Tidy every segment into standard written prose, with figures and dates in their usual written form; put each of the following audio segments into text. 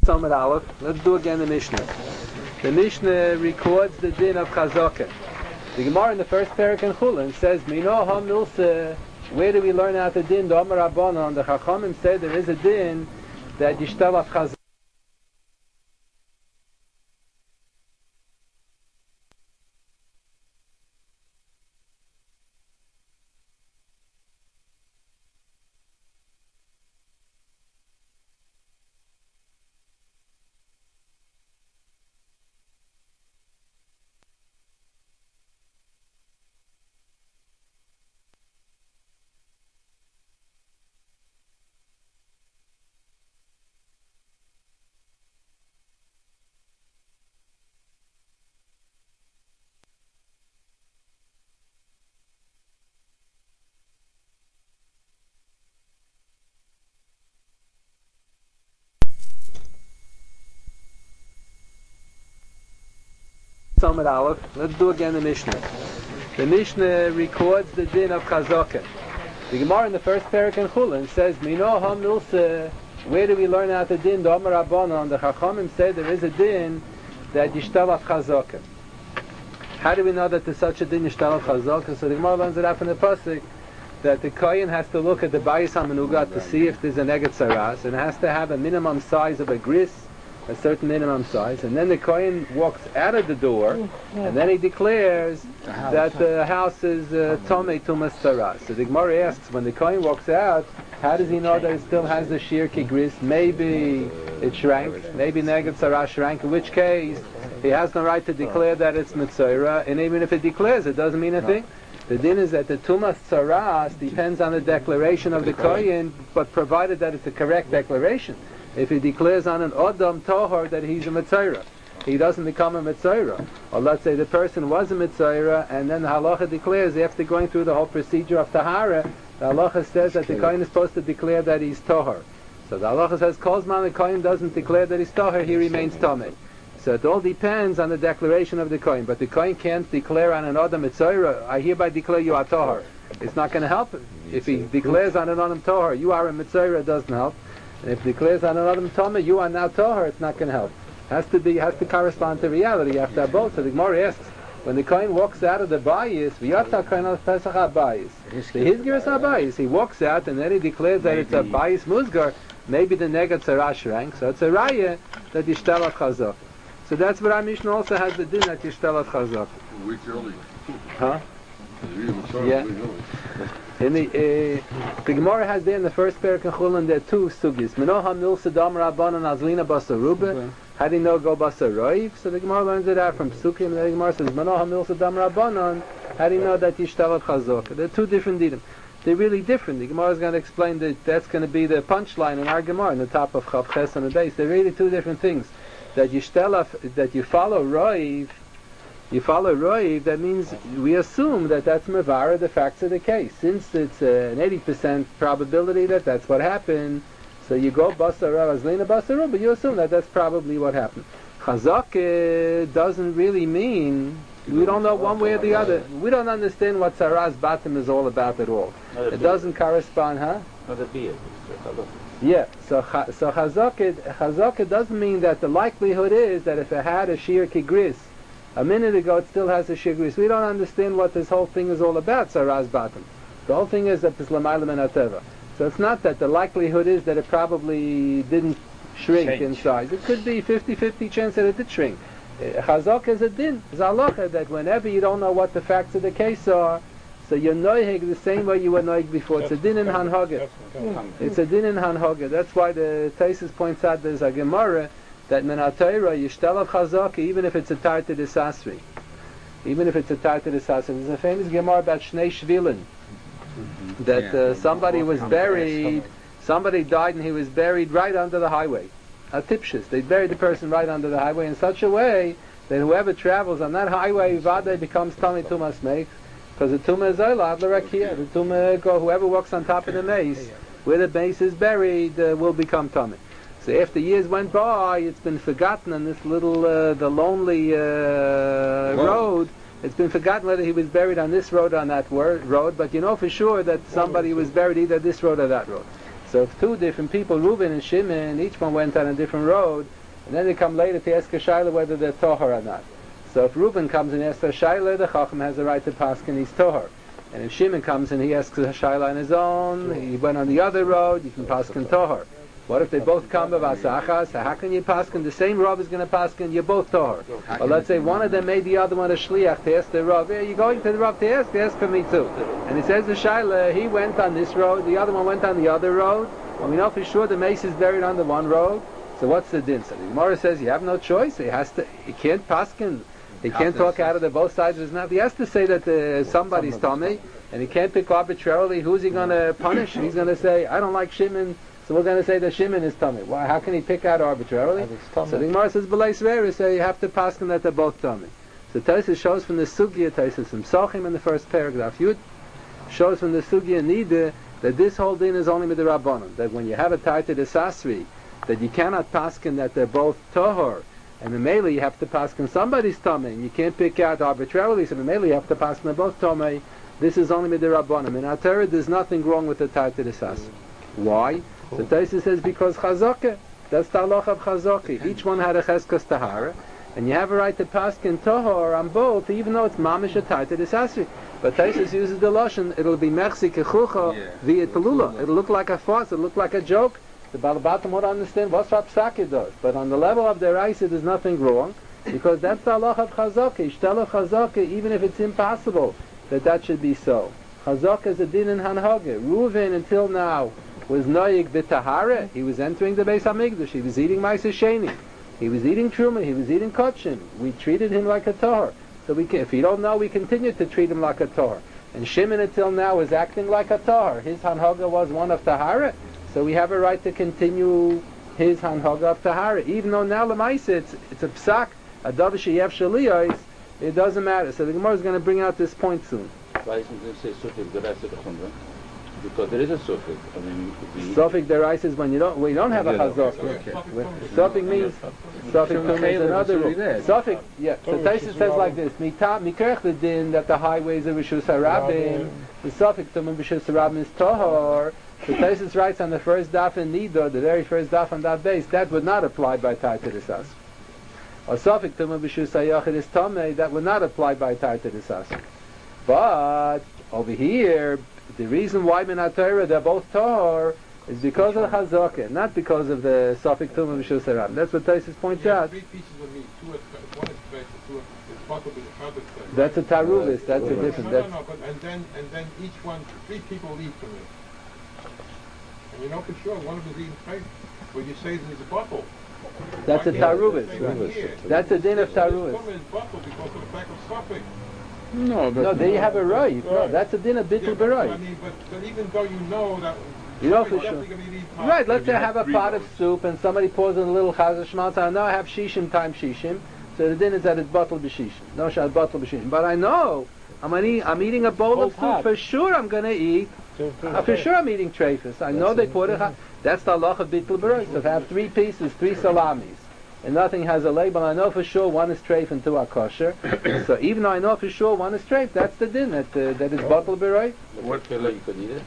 Samad Aleph. Let's do again the Mishnah. The Mishnah records the din of Chazakah. The Gemara in the first parak in Chulin says, Mino ha milse. Where do we learn out the din? The Omer Rabbanon. The Chachamim said there is a din that yishtal of Chazakah. Samad Aleph. Let's do again the Mishnah. The Mishnah records the din of Chazakah. The Gemara in the first parak in Chulin says, Mino ha milse. Where do we learn out the din? The Omer Rabbanon. The Chachamim said there is a din that yishtal of Chazakah. How do we know that there's such a din yishtal of Chazakah? So the Gemara learns it out from the pasuk that the kohen has to look at the bayis hamenuga to see if there's a neged saras, and has to have a minimum size of a gris, a certain minimum size, and then the kohen walks out of the door, and then he declares that the house is tomei tumas saras. So the Gemara asks, when the kohen walks out, how does he know that it still has the shir kigris? Maybe it shrank, maybe neged saras shrank, in which case he has no right to declare that it's mitzvah, and even if it declares, it doesn't mean a thing. The din is that the tumas saras depends on the declaration of the kohen, but provided that it's a correct declaration. If he declares on an Adam Tohar that he's a Mitzayra, he doesn't become a Mitzayra. Or let's say the person was a Mitzayra, and then the Halacha declares, after going through the whole procedure of Tahara, the Halacha says that the Kohen is supposed to declare that he's Tohar. So the Halacha says, Kozman the Kohen doesn't declare that he's Tohar, he remains Tomei. So it all depends on the declaration of the Kohen. But the Kohen can't declare on an Adam Mitzayra, I hereby declare you are Tohar. It's not going to help him. If he declares on an Adam Tohar, you are a Mitzayra, it doesn't help. And if it declares on another Tomei, you are now Tohar, it's not going to help. Has to correspond to reality after both. So the Gemara asks, when the Kohen walks out of the bayis, v'yata Kohen al Pesach ha-bayis. The hizgir ha-bayis. He walks out and then he declares that it's a bayis musgar, maybe the neged tzara rank. So it's a raya that yishtal chazak. So that's what our Mishnah also has the din that yishtal chazak. A week early. Huh? Yeah. In the Gemara has there in the first parak in Chulin there are two sugis. Minoha mil sedam rabbanon azlina basaruba. How do you know go basaroiv? So the Gemara learns it out from Psukim. And the Gemara says Minoha mil sedam rabbanon. How do you know that yishtalat chazak? They're two different dinim. They're really different. The Gemara is going to explain that that's going to be the punchline in our Gemara in the top of Chav Ches on the base. They're really two different things. That yishtalaf, that you follow roiv. You follow Roiv, that means we assume that that's Mavara, the facts of the case. Since it's an 80% probability that that's what happened, so you go Basara, Azlina Basara, but you assume that that's probably what happened. Chazak doesn't really mean, we don't know one way or the other. We don't understand what Saras Batim is all about at all. It doesn't correspond, huh? Yeah, so Chazak doesn't mean that the likelihood is that if it had a Shir Kigris, a minute ago it still has a shigris. We don't understand what this whole thing is all about, Saraz Batim. The whole thing is that it's Lamaylam and Ateva. So it's not that the likelihood is that it probably didn't shrink in size. It could be 50-50 chance that it did shrink. Chazak is a din, is halacha, that whenever you don't know what the facts of the case are, so you're noihig the same way you were noihig before. It's a din in Hanhaga. It's a din in Hanhaga. That's why the Taisus points out there's a Gemara that menatayra yishtalav chazaka, even if it's a tarta de sasri. Even if it's a tarta de sasri. There's a famous Gemara about Shnei Shvilin. That somebody was buried, somebody died and he was buried right under the highway. A tipshus. They buried the person right under the highway in such a way that whoever travels on that highway, Vade becomes Tami Tumas Meich, because the Tumah is Oilad L'Rakia. The Tumah, whoever walks on top of the mace, where the mace is buried, will become Tami. So after years went by, it's been forgotten on this little, the lonely road. It's been forgotten whether he was buried on this road or on that road, but you know for sure that somebody was buried either this road or that road. So if two different people, Reuben and Shimon, each one went on a different road, and then they come later to ask a Shaila whether they're Tohar or not. So if Reuben comes and asks a Shaila, the Chacham has the right to paskin he's Tohar. And if Shimon comes and he asks a Shaila on his own, he went on the other road, you can paskin Tohar. What if they both come b'vasachas? How can you paskin? The same Rav is going to paskin, you're both Tohar. Or let's say one of them made the other one a Shliach to ask the Rav, hey, you're going to the Rav to ask for me too. And it says the Shaila, he went on this road, the other one went on the other road. Well, we know for sure the mace is buried on the one road. So what's the din? So the Gemara says you have no choice. He can't paskin. He can't talk out of the both sides of his mouth. He has to say that somebody's tummy, and he can't pick arbitrarily. Who's he going to punish? He's going to say, I don't like Shimon, so we're going to say that Shimon is tummy. Why? How can he pick out arbitrarily? So the Gemara says, B'leis Re'er, so you have to paskin that they're both tummy. So Tosfos shows from the Sugya, Tosfos from Psachim in the first paragraph, Yud, shows from the Sugya Nida that this whole din is only with the Rabbanon. That when you have a Taita de Sasri, that you cannot paskin that they're both Tohar, and Memele you have to paskin somebody's tummy, and you can't pick out arbitrarily, so Memele you have to paskin they're both tummy. This is only with the Rabbanon. In our Torah there's nothing wrong with the Taita de Sasri. Why? So Tosfos says because Chazakah, that's the halacha of Chazakah. Each one had a Cheskas Tahara, and you have a right to paskin Tohar on both, even though it's Mamish a Taita de Sasri. But Tosfos uses the lashon, it'll be Mechsi Kechucha via Pelula. It'll look like a farce, it'll look like a joke. The Balabatim would understand what Psaki does. But on the level of their Raisa, there's nothing wrong, because that's the halacha of Chazakah. Ishtelach Chazakah, even if it's impossible that should be so. Chazakah is a din in Hanhage. Reuven, until now, was Noyig B'Tahara. He was entering the Beis HaMikdash. He was eating Ma'aser Sheni. He was eating Truma. He was eating Kotchin. We treated him like a Tahar. So if you don't know, we continue to treat him like a Tahar. And Shimon until now is acting like a Tahar. His Hanhaga was one of Tahara. So we have a right to continue his Hanhaga of Tahara. Even though now Lamaisa, it's a Psak, a Davar Sheyev Shaliyos, it doesn't matter. So the Gemara is going to bring out this point soon. Why isn't it say Sufik the rest of the Chumrah? Because there is a Sufik. I mean, Sufik deraisa is when you don't have a Chazak. Sufik means Sufik is another rule. Sufik, yeah. So Tosfos says like this: Mikerch the din that the highways of Rishus Harabim, the Sufik Tumim Rishus Harabim is Tohar. So Tosfos writes on the first daf in Nidor, the very first daf on that base, that would not apply by Taita Desas. Or Sufik Tumim Rishus Hayachid is Tomei, that would not apply by Taita Desas. But over here, the reason why Minat Torah they're both Tahar is because of the Chazakah, not because of the Sufik Tumim Rishus Harabim. That's what Tosfos points out. Three pieces of meat, one is fresh, two is bottled with the other. That's a taruvis. That's a different. No, but and then each one, three people eat from it. And you know for sure one of them is eating fresh. When you say there's a bottle. That's a taruvis. That's a din of taruvis. Some is bottled because of the fact of suffix. No, there you have a right. No, that's a din of bittul b'roi. I mean, but even though you know that. You know for sure. Right, let's say I have a pot of soup and somebody pours in a little chazah shmaltz. I know I have shishim times shishim. So the din is that it's bottled b'shishim. No shad bottled b'shishim. But I know I'm eating a bowl of soup. For sure I'm going to eat. For sure I'm eating treifus. I know they pour it. That's the halach of bittul b'roi. So if I have three pieces, three salamis, and nothing has a label, I know for sure one is treif and two are kosher. So even though I know for sure one is treif, that's the din, that is bottled b'roi. What filler you could eat it?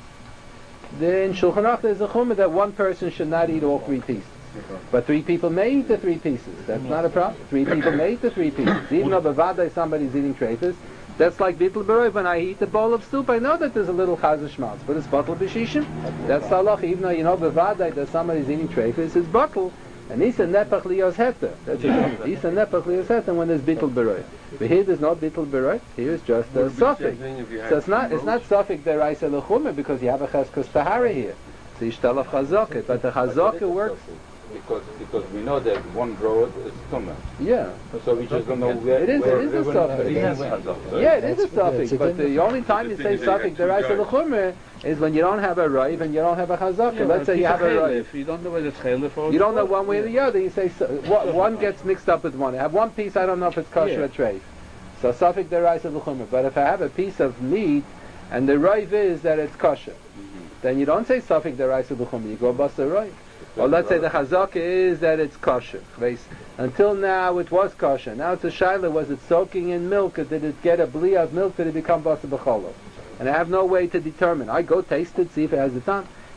In Shulchan Aruch there's a chumrah that one person should not eat all three pieces. But three people may eat the three pieces. That's not a problem. Three people may eat the three pieces. Even though b'vadai somebody's eating treifus, that's like bittul b'roi. When I eat a bowl of soup, I know that there's a little chazah shmaltz, but it's bottled b'shishim. That's the halach. Even though you know b'vadai that somebody's eating treifus, it's bottled. And Isa nepach liyos heta. That's it. Isa nepach liyos heta when there's bittul b'roi. But here there's no bittul b'roi. Here is just a suffix. So it's not suffix deraisa l'chumer because you have a cheskas tahara here. So you shtel of chazakah, but the chazakah works. Because we know that one road is tumah. Yeah. So we just don't know where. It is a suffix. Yeah, it is a suffix. But the only time you say suffix deraisa l'chumer is when you don't have a raiv and you don't have a chazakah. Let's say you have a raiv. You don't know whether it's chelif or you don't know one way or the other. You say one gets mixed up with one. I have one piece, I don't know if it's kosher or treif. So suffix deraisa l'chumer. But if I have a piece of meat and the raiv is that it's kosher, then you don't say suffix deraisa l'chumer. You go bust the raiv. Or let's say the chazakah is that it's kosher. Until now it was kosher. Now it's a shaila. Was it soaking in milk? Or did it get a bli of milk? Did it become basa b'cholo? And I have no way to determine. I go taste it, see if it has the time.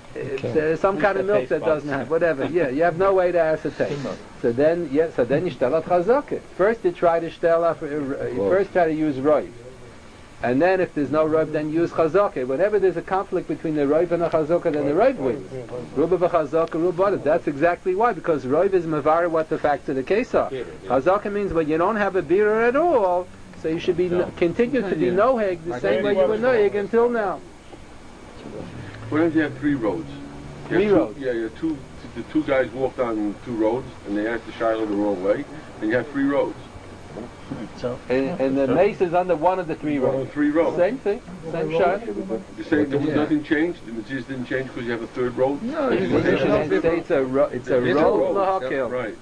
some kind of milk that doesn't have, whatever. Yeah, you have no way to ascertain. So then you shtel at chazaka. First you try to shtel first try to use roiv. And then if there's no roiv, then use chazaka. Whenever there's a conflict between the roiv and the chazaka, then the roiv wins. Ruba v'chazaka, ruba. That's exactly why, because roiv is mavar what the facts of the case are. Chazaka means when you don't have a birur at all, so you should be continue to be noheg the same way you were noheg until now. What if you have 3 roads? Three roads? Yeah, you have the 2 guys walked on 2 roads, and they asked the shiloh the wrong way, and you have 3 roads. And the mace is under one of the 3 roads. 3 roads. Same thing, same shot. You're saying there was nothing changed? The Matthias didn't change because you have a 3rd road? No, it's a road lahakil. Right.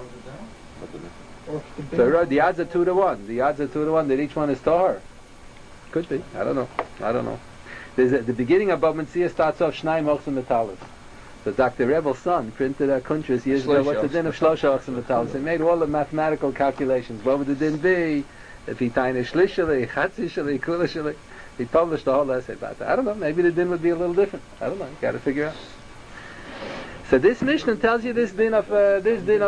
So the odds are 2 to 1. The odds are 2 to 1 that each one is tahar. Could be. I don't know. There's the beginning of Bava Metzia starts off Shnayim Ochsem Metalis. So Dr. Rebel's son printed a kuntras years ago. What's the din of Shlosha Ochsem Metalis? He made all the mathematical calculations. What would the din be if he tained Shlishali, Chatzishali, Kulashali? He published the whole essay about that. I don't know. Maybe the din would be a little different. I don't know. You got to figure out. So this Mishnah tells you this din of Chazaka.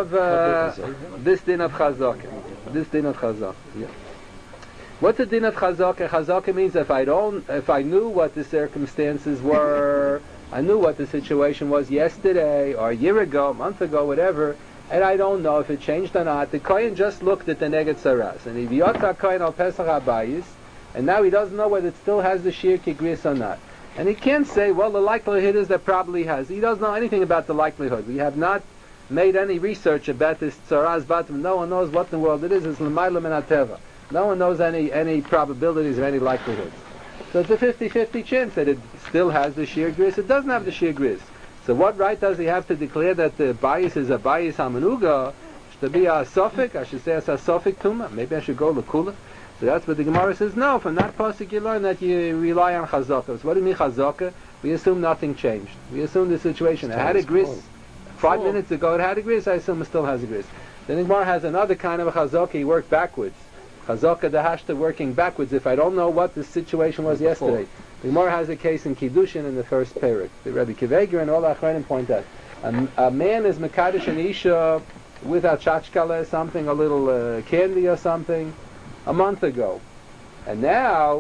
This din of Chazaka. Yeah. What's the din of Chazaka? Chazaka means if I knew what the circumstances were, I knew what the situation was yesterday or a year ago, a month ago, whatever, and I don't know if it changed or not. The Kohen just looked at the Neged Saras, and if Yotza Kohen al Pesach Habayis, and now he doesn't know whether it still has the Shir Kigris or not. And he can't say, well, the likelihood is that probably has. He doesn't know anything about the likelihood. We have not made any research about this Tzaraz Batim. No one knows what in the world it is. It's L'mayla Min HaTeva. No one knows any probabilities or any likelihoods. So it's a 50-50 chance that it still has the Shir Gris. It doesn't have the Shir Gris. So what right does he have to declare that the bias is a bias hamanuga? Should be a sofik? I should say it's a sofik tuma. Maybe I should go lekula. So that's what the Gemara says. No, from that pasuk you learn that you rely on chazaka. So what do you mean chazaka? We assume nothing changed. We assume the situation. It had a gris 5 minutes ago. It had a gris. I assume it still has a gris. Then the Gemara has another kind of a chazaka. He worked backwards. Chazaka dehashta, working backwards. If I don't know what the situation was yesterday, the Gemara has a case in Kiddushin in the first parak. The Rebbe Kiveger and all the Achronim point out. A man is mekadosh an isha without chachkala or something, a little candy or something, a month ago, and now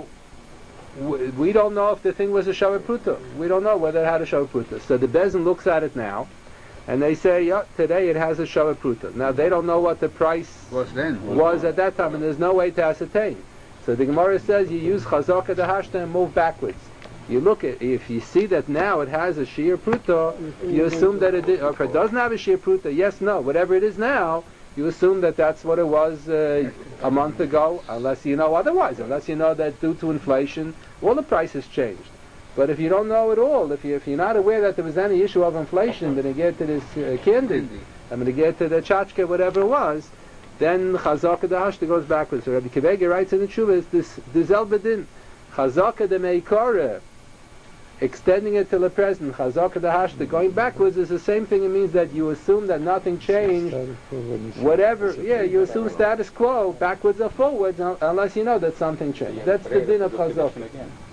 we don't know if the thing was a shavar pruta. We don't know whether it had a shavar pruta. So the bezin looks at it now, and they say, yeah, today it has a shavar pruta. Now they don't know what the price was at that time, and there's no way to ascertain. So the Gemara says you use chazaka dehashta and move backwards. You look at, if you see that now it has a shir pruta, you assume that it did, or if it doesn't have a shir pruta, yes, no, whatever it is now, you assume that that's what it was a month ago, unless you know otherwise, unless you know that due to inflation, all the prices changed. But if you don't know at all, if you're not aware that there was any issue of inflation, then you get to this candy, I'm going to get to the chachka, whatever it was, then chazaka dehashta goes backwards. So Rabbi Kiveger writes in the Tshuva, is this elbedin, chazaka de meikara, extending it till the present, chazaka dehashta, going backwards is the same thing. It means that you assume that nothing changed, whatever, you assume status quo, backwards or forwards, unless you know that something changed. That's the din of chazaka.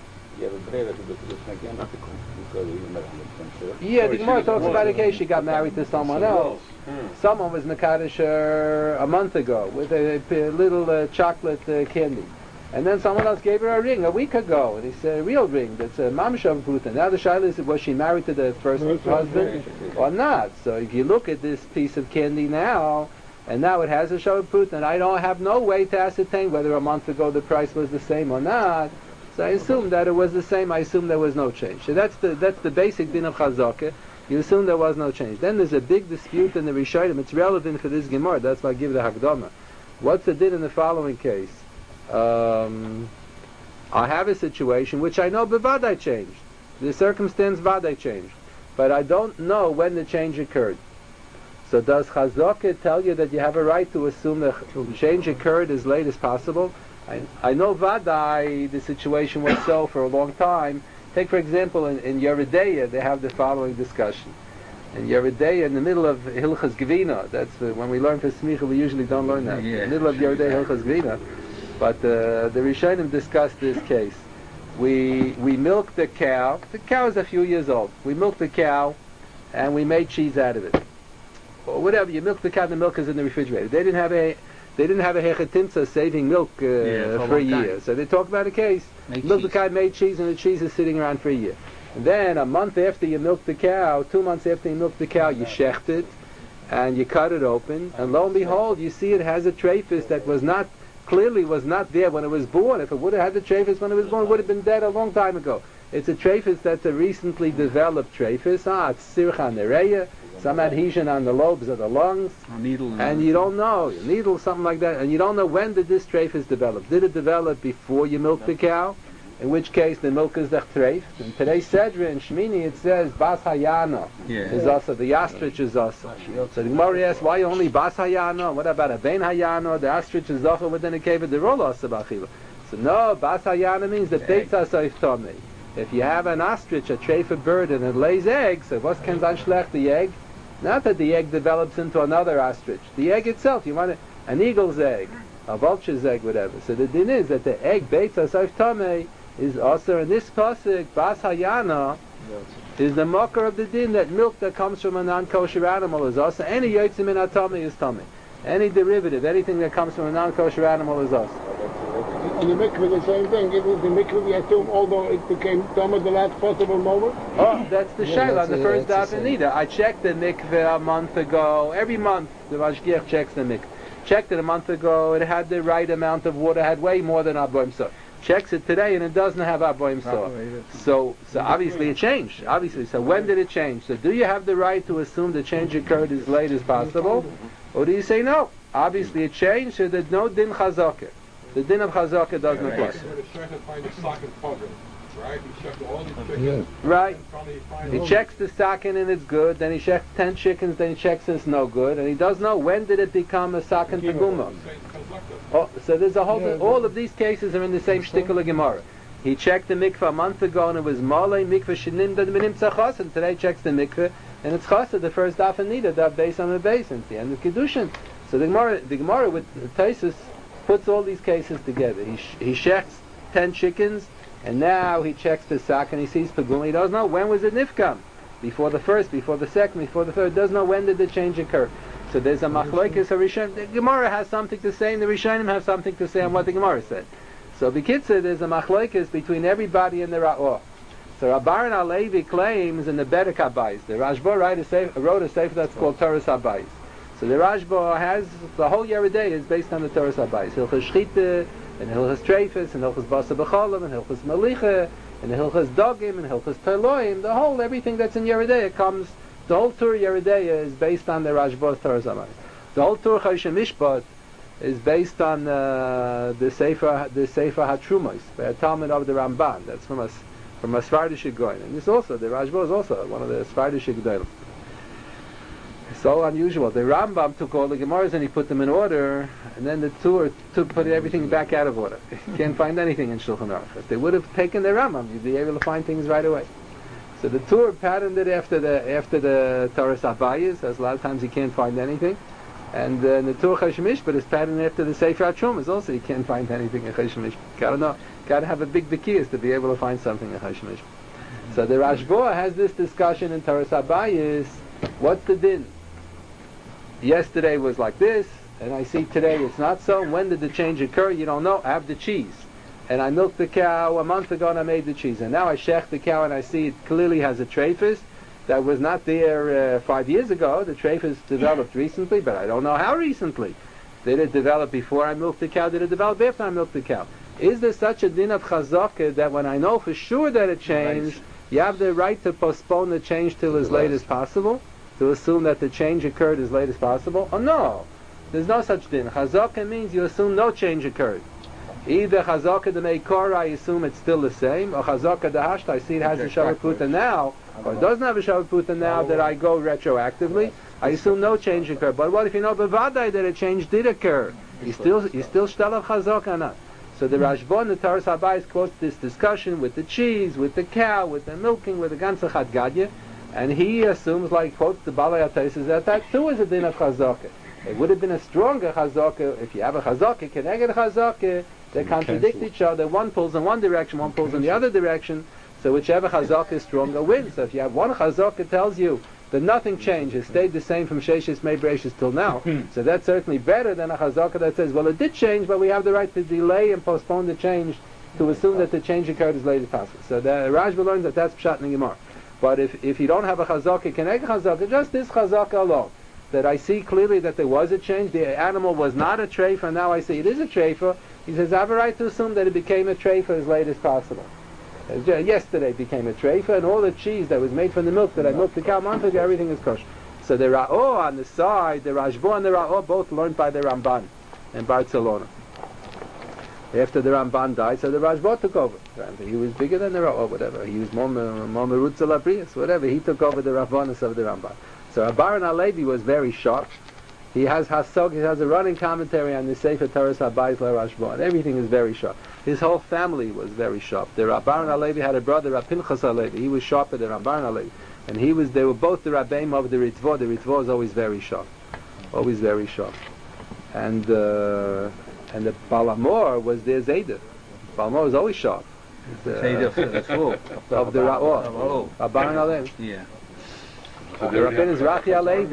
Yeah, the Gemara talks about a case she got married to someone else. Someone was mekadosh a month ago with a little chocolate candy. And then someone else gave her a ring a week ago, and it's a real ring that's a mamishav pruta. Now the shaila is, was she married to the first husband or not? So if you look at this piece of candy now, and now it has a shav pruta, and I don't have no way to ascertain whether a month ago the price was the same or not. So I assume that it was the same. I assume there was no change. So that's the basic din of chazaka. You assume there was no change. Then there's a big dispute in the Rishonim. It's relevant for this Gemara. That's why I give the Hakdama. What's the din in the following case? I have a situation which I know bevadai changed. The circumstance vadai changed, but I don't know when the change occurred. So does chazaka tell you that you have a right to assume that the change occurred as late as possible? I know vadai the situation was so for a long time. Take for example in Yeredeya they have the following discussion. In Yeredeya, in the middle of Hilchas Gvina, that's when we learn for Smicha, we usually don't learn that. In the middle of Yeredeya Hilchas Gvina, but the Rishonim discussed this case. we milk the cow. The cow is a few years old. We milk the cow, and we made cheese out of it, or whatever. You milk the cow. The milk is in the refrigerator. They didn't have a hechetimtza saving milk for a year. So they talk about a case. Milk the cow, made cheese, and the cheese is sitting around for a year. And then a month after you milk the cow, 2 months after you milk the cow, you shecht it, and you cut it open, and lo and behold, you see it has a trephis that clearly was not there when it was born. If it would have had the trephis when it was born, it would have been dead a long time ago. It's a trephis that's a recently developed trephis. It's sircha nereya, some adhesion on the lobes of the lungs, and you don't know, needle, something like that, and you don't know when did this trephis develop. Did it develop before you milked the cow? In which case the milk is the treif. In today's Sedra in Shmini it says Bas Hayana is also, the ostrich is also. So the Gemara asks, why only Bas Hayana? What about a Ben Hayana? The ostrich is also within a cave of the roll also b'achila. So no, Bas Hayana means the Beitzah Soif Tomei. If you have an ostrich, a treif bird, and it lays eggs, so what's can Zanschlech the egg? Not that the egg develops into another ostrich. The egg itself, you want an eagle's egg, a vulture's egg, whatever. So the din is that the egg Beitzah Soif Tomei is also in this pasuk, Bas Hayana is the mocker of the din that milk that comes from a non-kosher animal is also. Any yotzim in atami is tummy. Any derivative, anything that comes from a non-kosher animal is also. And the mikveh, the same thing. It was the mikveh, we assume, although it became tummy the last possible moment. Oh, that's the shayla on the first daf in Nida. I checked the mikveh a month ago. Every month the mashgiach checks the mikveh. Checked it a month ago. It had the right amount of water. Had way more than Aboim Sof. Checks it today and it doesn't have Aboim Sof. So obviously it changed. Obviously. So when did it change? So do you have the right to assume the change occurred as late as possible? Or do you say no? Obviously it changed, so there's no din chazakah. The din of chazakah doesn't apply. Right? He checked all these chickens. Right. He checks the sakin and it's good. Then he checks 10 chickens. Then he checks it's no good. And he does know when did it become a sakin peguma. Oh, so there's a whole. All of these cases are in the same shtickle of Gemara. He checked the mikveh a month ago and it was malay mikveh shenim that minim tzachas. And today he checks the mikveh and it's chasa. The first daf and nida, daf base on the base, and it's the end of kiddushin. So the Gemara with Taisus puts all these cases together. He checks 10 chickens. And now he checks the sack and he sees pagum. He doesn't know when was it nifkam. Before the first, before the second, before the third. Doesn't know when did the change occur. So there's a machlokes harishonim. The Gemara has something to say, and the Rishonim have something to say on what the Gemara said. So b'kitzur, there's a machlokes between everybody and the Ra'or. So Rabbaran Alevi claims in the Bedek Habayis. The Rashba wrote a sefer that's called Toras Habayis. So the Rashba has the whole Yeridei is based on the Toras Habayis. Hilchos Shchita, and Hilchos Treifus, and Hilchos Basa B'cholim, and Hilchos Malicha, and Hilchos Dogim, and Hilchos Perloim, the whole, everything that's in Yeridei comes, the whole Tur Yeridei is based on the Rashba's Toras Habayis. The whole Tur Choshen Mishpat is based on the Sefer HaTrumos, by a Talmud of the Ramban. That's from a Svardish Goyin. And this also, the Rashba is also one of the Svardish Gedolim. So unusual. The Rambam took all the Gemaras and he put them in order, and then the Tur put everything back out of order. You can't find anything in Shulchan Aruch. If they would have taken the Rambam, you'd be able to find things right away. So the Tur patterned it after the Toras Habayis, as a lot of times you can't find anything. And the Tur Choshen Mishpat is patterned after the Sefer HaTrumas. Also, you can't find anything in Choshen Mishpat. Gotta have a big Bekiyas to be able to find something in Choshen Mishpat. So the Rashba has this discussion in Toras Habayis. What's the din? Yesterday was like this, and I see today it's not so. When did the change occur? You don't know. I have the cheese. And I milked the cow a month ago and I made the cheese. And now I shech the cow and I see it clearly has a trephis that was not there 5 years ago. The trephis developed recently, but I don't know how recently. Did it develop before I milked the cow? Did it develop after I milked the cow? Is there such a din of chazakah that when I know for sure that it changed, you have the right to postpone the change till as late as possible? To assume that the change occurred as late as possible? Oh no! There's no such din. Chazakah means you assume no change occurred. Either chazakah the meikor, I assume it's still the same, or chazakah the hashta, I see it has a shavat puta now, or it doesn't have a shavat puta now that I go retroactively, I assume no change occurred. But what if you know bevadai that a change did occur? You still shtel of chazakah or not? So the Rashba in the Toras Habayis quotes this discussion with the cheese, with the cow, with the milking, with the ganze Chad Gadya, and he assumes, like quotes the Balei HaTosfos, that too is a din of chazakah. It would have been a stronger chazakah if you have a chazakah, keneged chazakah, They contradict each other. One pulls in one direction, one pulls in the other direction. So whichever chazaka is stronger wins. So if you have one chazaka that tells you that nothing changed, it stayed the same from Sheshis Mei Bereishis till now, so that's certainly better than a chazaka that says, well, it did change, but we have the right to delay and postpone the change, to assume that the change occurred as late as possible. So the Rashba learns that that's Pshat in the Gemara. But if you don't have a chazaka, keneg chazaka, just this chazaka alone, that I see clearly that there was a change, the animal was not a treifa, and now I see it is a treifa, he says, I have a right to assume that it became a treifa as late as possible. Yesterday it became a treifa, and all the cheese that was made from the milk that I milked the cow a month ago, everything is kosher. So the Ra'o on the side, the Rashba and the Ra'o both learned by the Ramban in Barcelona. After the Ramban died, so the Rashba took over. He was bigger than the Ra'o, whatever. He was more Merutza Labrius, whatever. He took over the Rabbanis of the Ramban. So Abaran Alevi was very sharp. He has Hasog, he has a running commentary on the Sefer Torah Habayis LaRashba, and everything is very sharp. His whole family was very sharp. The Rabbaran Alevi had a brother, Pinchas Alevi. He was sharper than Rabbaran Alevi. And they were both the Rabbeim of the Ritzvah. The Ritzvah is always very sharp. Always very sharp. And the Balamor was their Zayda. Balamor was always sharp. Of the Ra'or. Rabbaran Alevi. Yeah. Rabbeinu Zrachi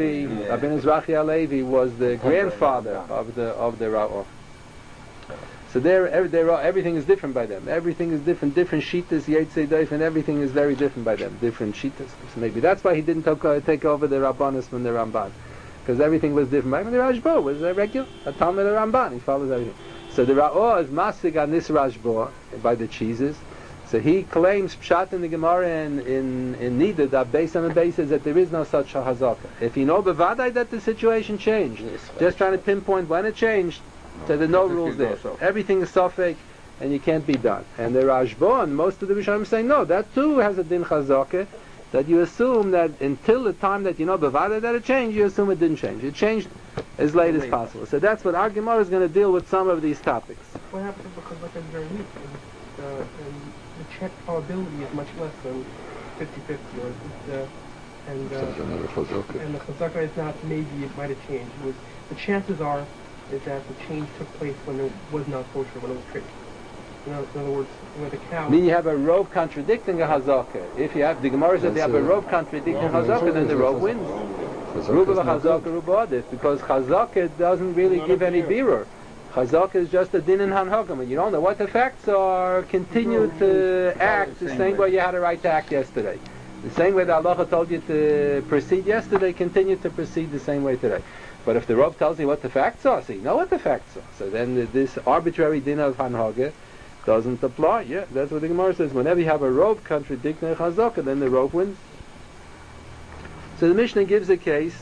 Alevi was the grandfather of the Ra'or. So everything is different by them. Everything is different. Different shitas, Yetzei Doif, and everything is very different by them. Different shitas. So maybe that's why he didn't take over the Rabbanis from the Ramban, because everything was different. I mean, the Rashba was a regular, a Talmud of Ramban. He follows everything. So the Ra'or is masig on this Rashba by the cheeses. So he claims Pshat in the Gemara in Nida that based on the basis that there is no such a Hazaka. If you know Bevadai that the situation changed, just trying to pinpoint when it changed, so there are no rules there. Everything is Safek and you can't be done. And the Rashba and most of the Rishonim say no, that too has a Din Chazaka, that you assume that until the time that you know Bevadai that it changed, you assume it didn't change. It changed as late as possible. So that's what our Gemara is going to deal with some of these topics. What happens because like it's very weak and the check probability is much less than 50-50, and the chazaka is not maybe it might have changed. The chances are is that the change took place when it was not kosher, when it was tricked. In other words, where the cow. I mean, you have a rove contradicting a hazaka. If you have the Gemara said you have a rove contradicting a hazaka, then the rove wins. Ruba hazaka, ruba adif, because hazaka doesn't really give any birur. Chazaka is just a din and hanhagam, and you don't know what the facts are. Continue to act the same way you had a right to act yesterday. The same way that Allah told you to proceed yesterday, continue to proceed the same way today. But if the Rav tells you what the facts are, so you know what the facts are. So then this arbitrary din of hanhagam doesn't apply. Yeah, that's what the Gemara says. Whenever you have a Rav contradicting a Chazaka, then the Rav wins. So the Mishnah gives a case.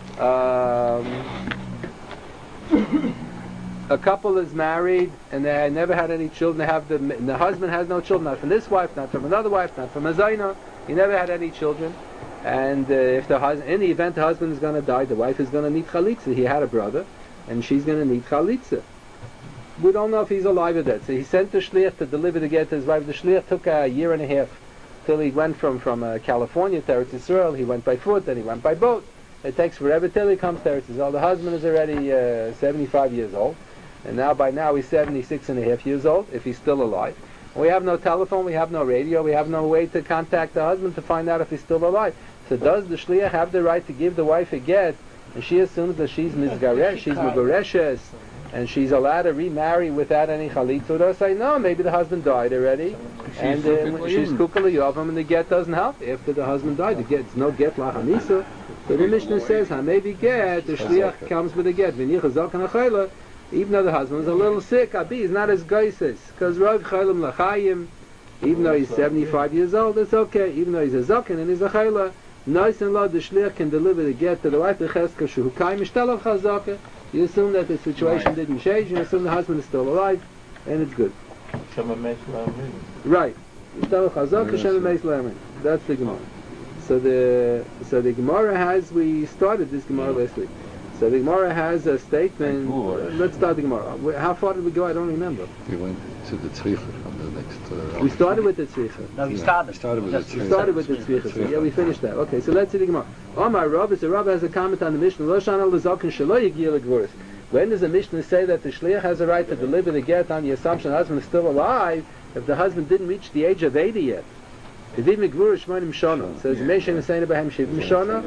A couple is married and they never had any children. The husband has no children, not from this wife, not from another wife, not from a Zaina. He never had any children. And if in the event the husband is going to die, the wife is going to need chalitza. He had a brother, and she's going to need chalitza. We don't know if he's alive or dead. So he sent the shliach to deliver the get to his wife. The shliach took a year and a half till he went from California to Eretz Yisrael. He went by foot, then he went by boat. It takes forever till he comes to Eretz Yisrael. The husband is already 75 years old. And by now he's 76 and a half years old, if he's still alive. We have no telephone, we have no radio, we have no way to contact the husband to find out if he's still alive. So does the shliach have the right to give the wife a get, and she assumes that she's mizgaresh, she's megoreshes, and she's allowed to remarry without any chalitza? Or say, no, maybe the husband died already, and she's kukala yovam, and the get doesn't help. After the husband died, it's no get lachanisa. So the Mishnah says, maybe get, the shliach comes with a get. Even though the husband is a little sick, Abi is not as geises, because Rav Chaylim L'chaim, even though he's 75 years old, it's okay. Even though he's a zaken and he's a chayla, nice and low, the shliach can deliver the get to the wife, the cheska shuhukai mishtalav chazaka. You assume that the situation didn't change, you assume the husband is still alive, and it's good. Right. Mishtalav chazaka, Shema Meis Lamin. That's the Gemara. So the Gemara has, we started this Gemara last week. So the Gemara has a statement. Let's start the Gemara. How far did we go? I don't remember. We went to the tzricha on the next. We started with the tzricha. No, we started with the tzricha. We started with the tzricha. So yeah, we finished that. Okay, so let's see the Gemara. Omar Rav, the Rav has a comment on the Mishnah. Lo shana l'zaken shelo yigiyah l'gvuris. When does the Mishnah say that the shliach has a right to deliver the get on the assumption the husband is still alive if the husband didn't reach the age of 80 yet? It says Meshin is saying about him Shivim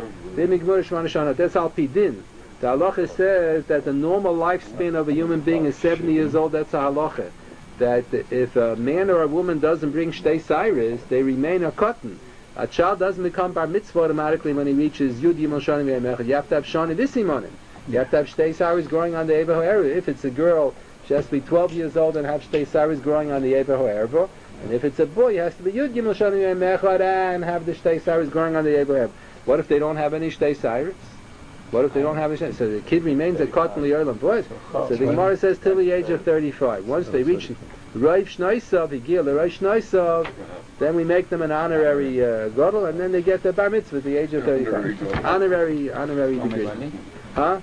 Shana. That's al pidin. The halacha says that the normal lifespan of a human being is 70 years old. That's a halacha. That if a man or a woman doesn't bring shtei sairis, they remain a cotton. A child doesn't become bar mitzvah automatically when he reaches Yud Yimel Shanim V'Yemechad. You have to have Shani Visim on him. You have to have shtei sairis growing on the Eva Ho'erva. If it's a girl, she has to be 12 years old and have shtei sairis growing on the Eva Ho'erva. And if it's a boy, he has to be Yud Yimel Shanim V'Yemechad and have the shtei sairis growing on the Eva Ho'erva. What if they don't have any shtei sairis? What if they don't have a... So the kid remains a cotton li'olam. So the Gemara says till the age of 35. Once they reach Rav Shnaisav, Higil, the Rav Shnaisav, then we make them an honorary gadol, and then they get the bar mitzvah at the age of 35. Honorary degree. Huh?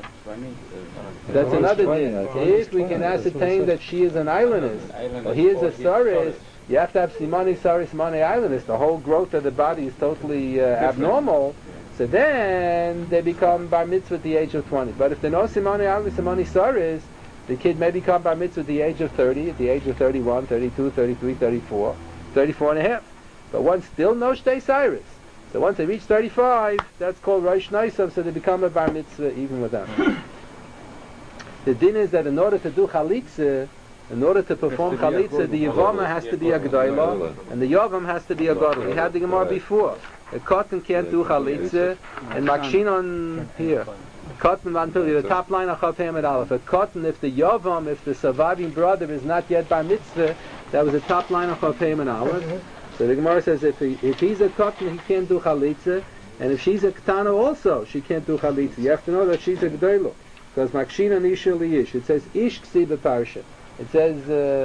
That's another thing. If we can ascertain that she is an islandess, or he is a saris, you have to have simani saris, simani islandess. The whole growth of the body is totally abnormal. So then they become bar mitzvah at the age of 20. But if they're no simani islandess, simani saris, the kid may become bar mitzvah at the age of 30, at the age of 31, 32, 33, 34, 34 and a half. But once still no shtei sairis. So once they reach 35, that's called Rosh Naisav, so they become a bar mitzvah even with them. The din is that in order to do chalitza, in order to perform chalitza, the yavama has to be a g'dayla, and the yavam has to be a gadol. We had the Gemara before. A cotton can't do chalitza, and makshinon here. Cotton until the top line of Chav Hamid Aleph. A cotton, if the yavam, if the surviving brother is not yet bar mitzvah, that was the top line of Chav Hamid Aleph. So the Gemara says if he's a cotton, he can't do chalitza, and if she's a ketana also, she can't do chalitza. You have to know that she's a g'dayla, because makshina nisha liyish. It says ish ksi b'parsha. It says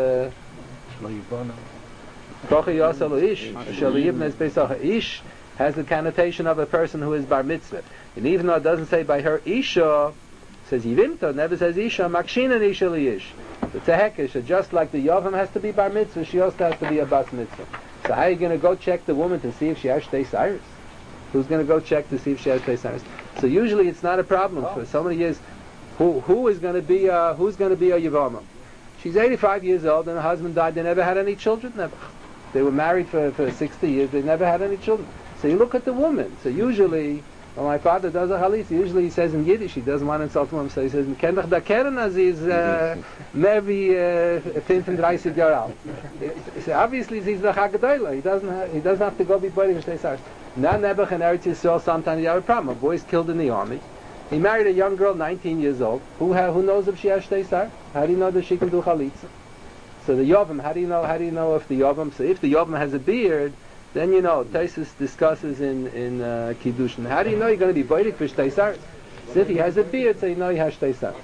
kocha yasal ish shaliyibna es beisach. Ish has the connotation of a person who is bar mitzvah, and even though it doesn't say by her isha, it says yivimta, never says isha, makshina nisha liyish. It's a hekesh. Just like the yavam has to be bar mitzvah, she also has to be a bas mitzvah. So how are you going to go check the woman to see if she has shtei sairis? Who's going to go check to see if she has shtei sairis? So usually it's not a problem for so many years. Who is going to be who's going to be a yavama? She's 85 years old and her husband died. They never had any children. Never. They were married for 60 years. They never had any children. So you look at the woman. So usually, when my father does a chalitza, usually he says in Yiddish, he doesn't want to insult him, so he says, "Ken doch da keren as is maybe 35 years old." So obviously he's the Haggadah. He doesn't have to go be buried in Shtei Sairis. Now Nebuch and Eretz Yisrael sometimes you have a problem. A boy's killed in the army. He married a young girl, 19 years old. Who knows if she has Shtei Sairis? How do you know that she can do chalitza? So the Yovam, how do you know if the Yovam? So if the Yovam has a beard, then you know, Taisus discusses in Kiddushin. How do you know you're going to be Baidik for Shtei Sairis? So if he has a beard, so you know he has Shtei Sairis.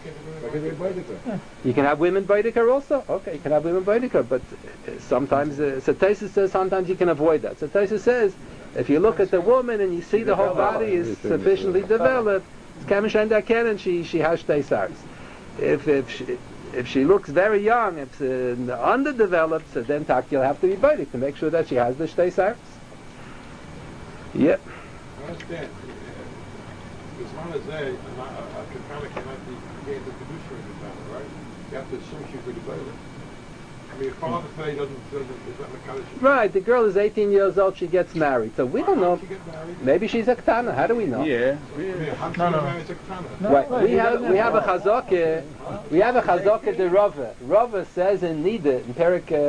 You can have women Baidik also? Okay, you can have women Baidik, but sometimes, so Taisus says sometimes you can avoid that. So Taisus says, if you look at the woman and you see the whole body is sufficiently developed, it's Kamishan Daken and she has Shtei Sairis. If she looks very young, it's underdeveloped, so then you'll have to be Baidik to make sure that she has the Shtei Sairis. Yep. I understand. As long as a Ketana cannot be gained the Kedusha in the Ketana, right? You have to assume she's really Baidik. I mean, if father say doesn't right, the girl is 18 years old, she gets married. So we don't know. Maybe she's a Ketana. How do we know? Yeah. Right. We have a Chazakah. We have a Chazakah de Rava. Rava says in Nida, in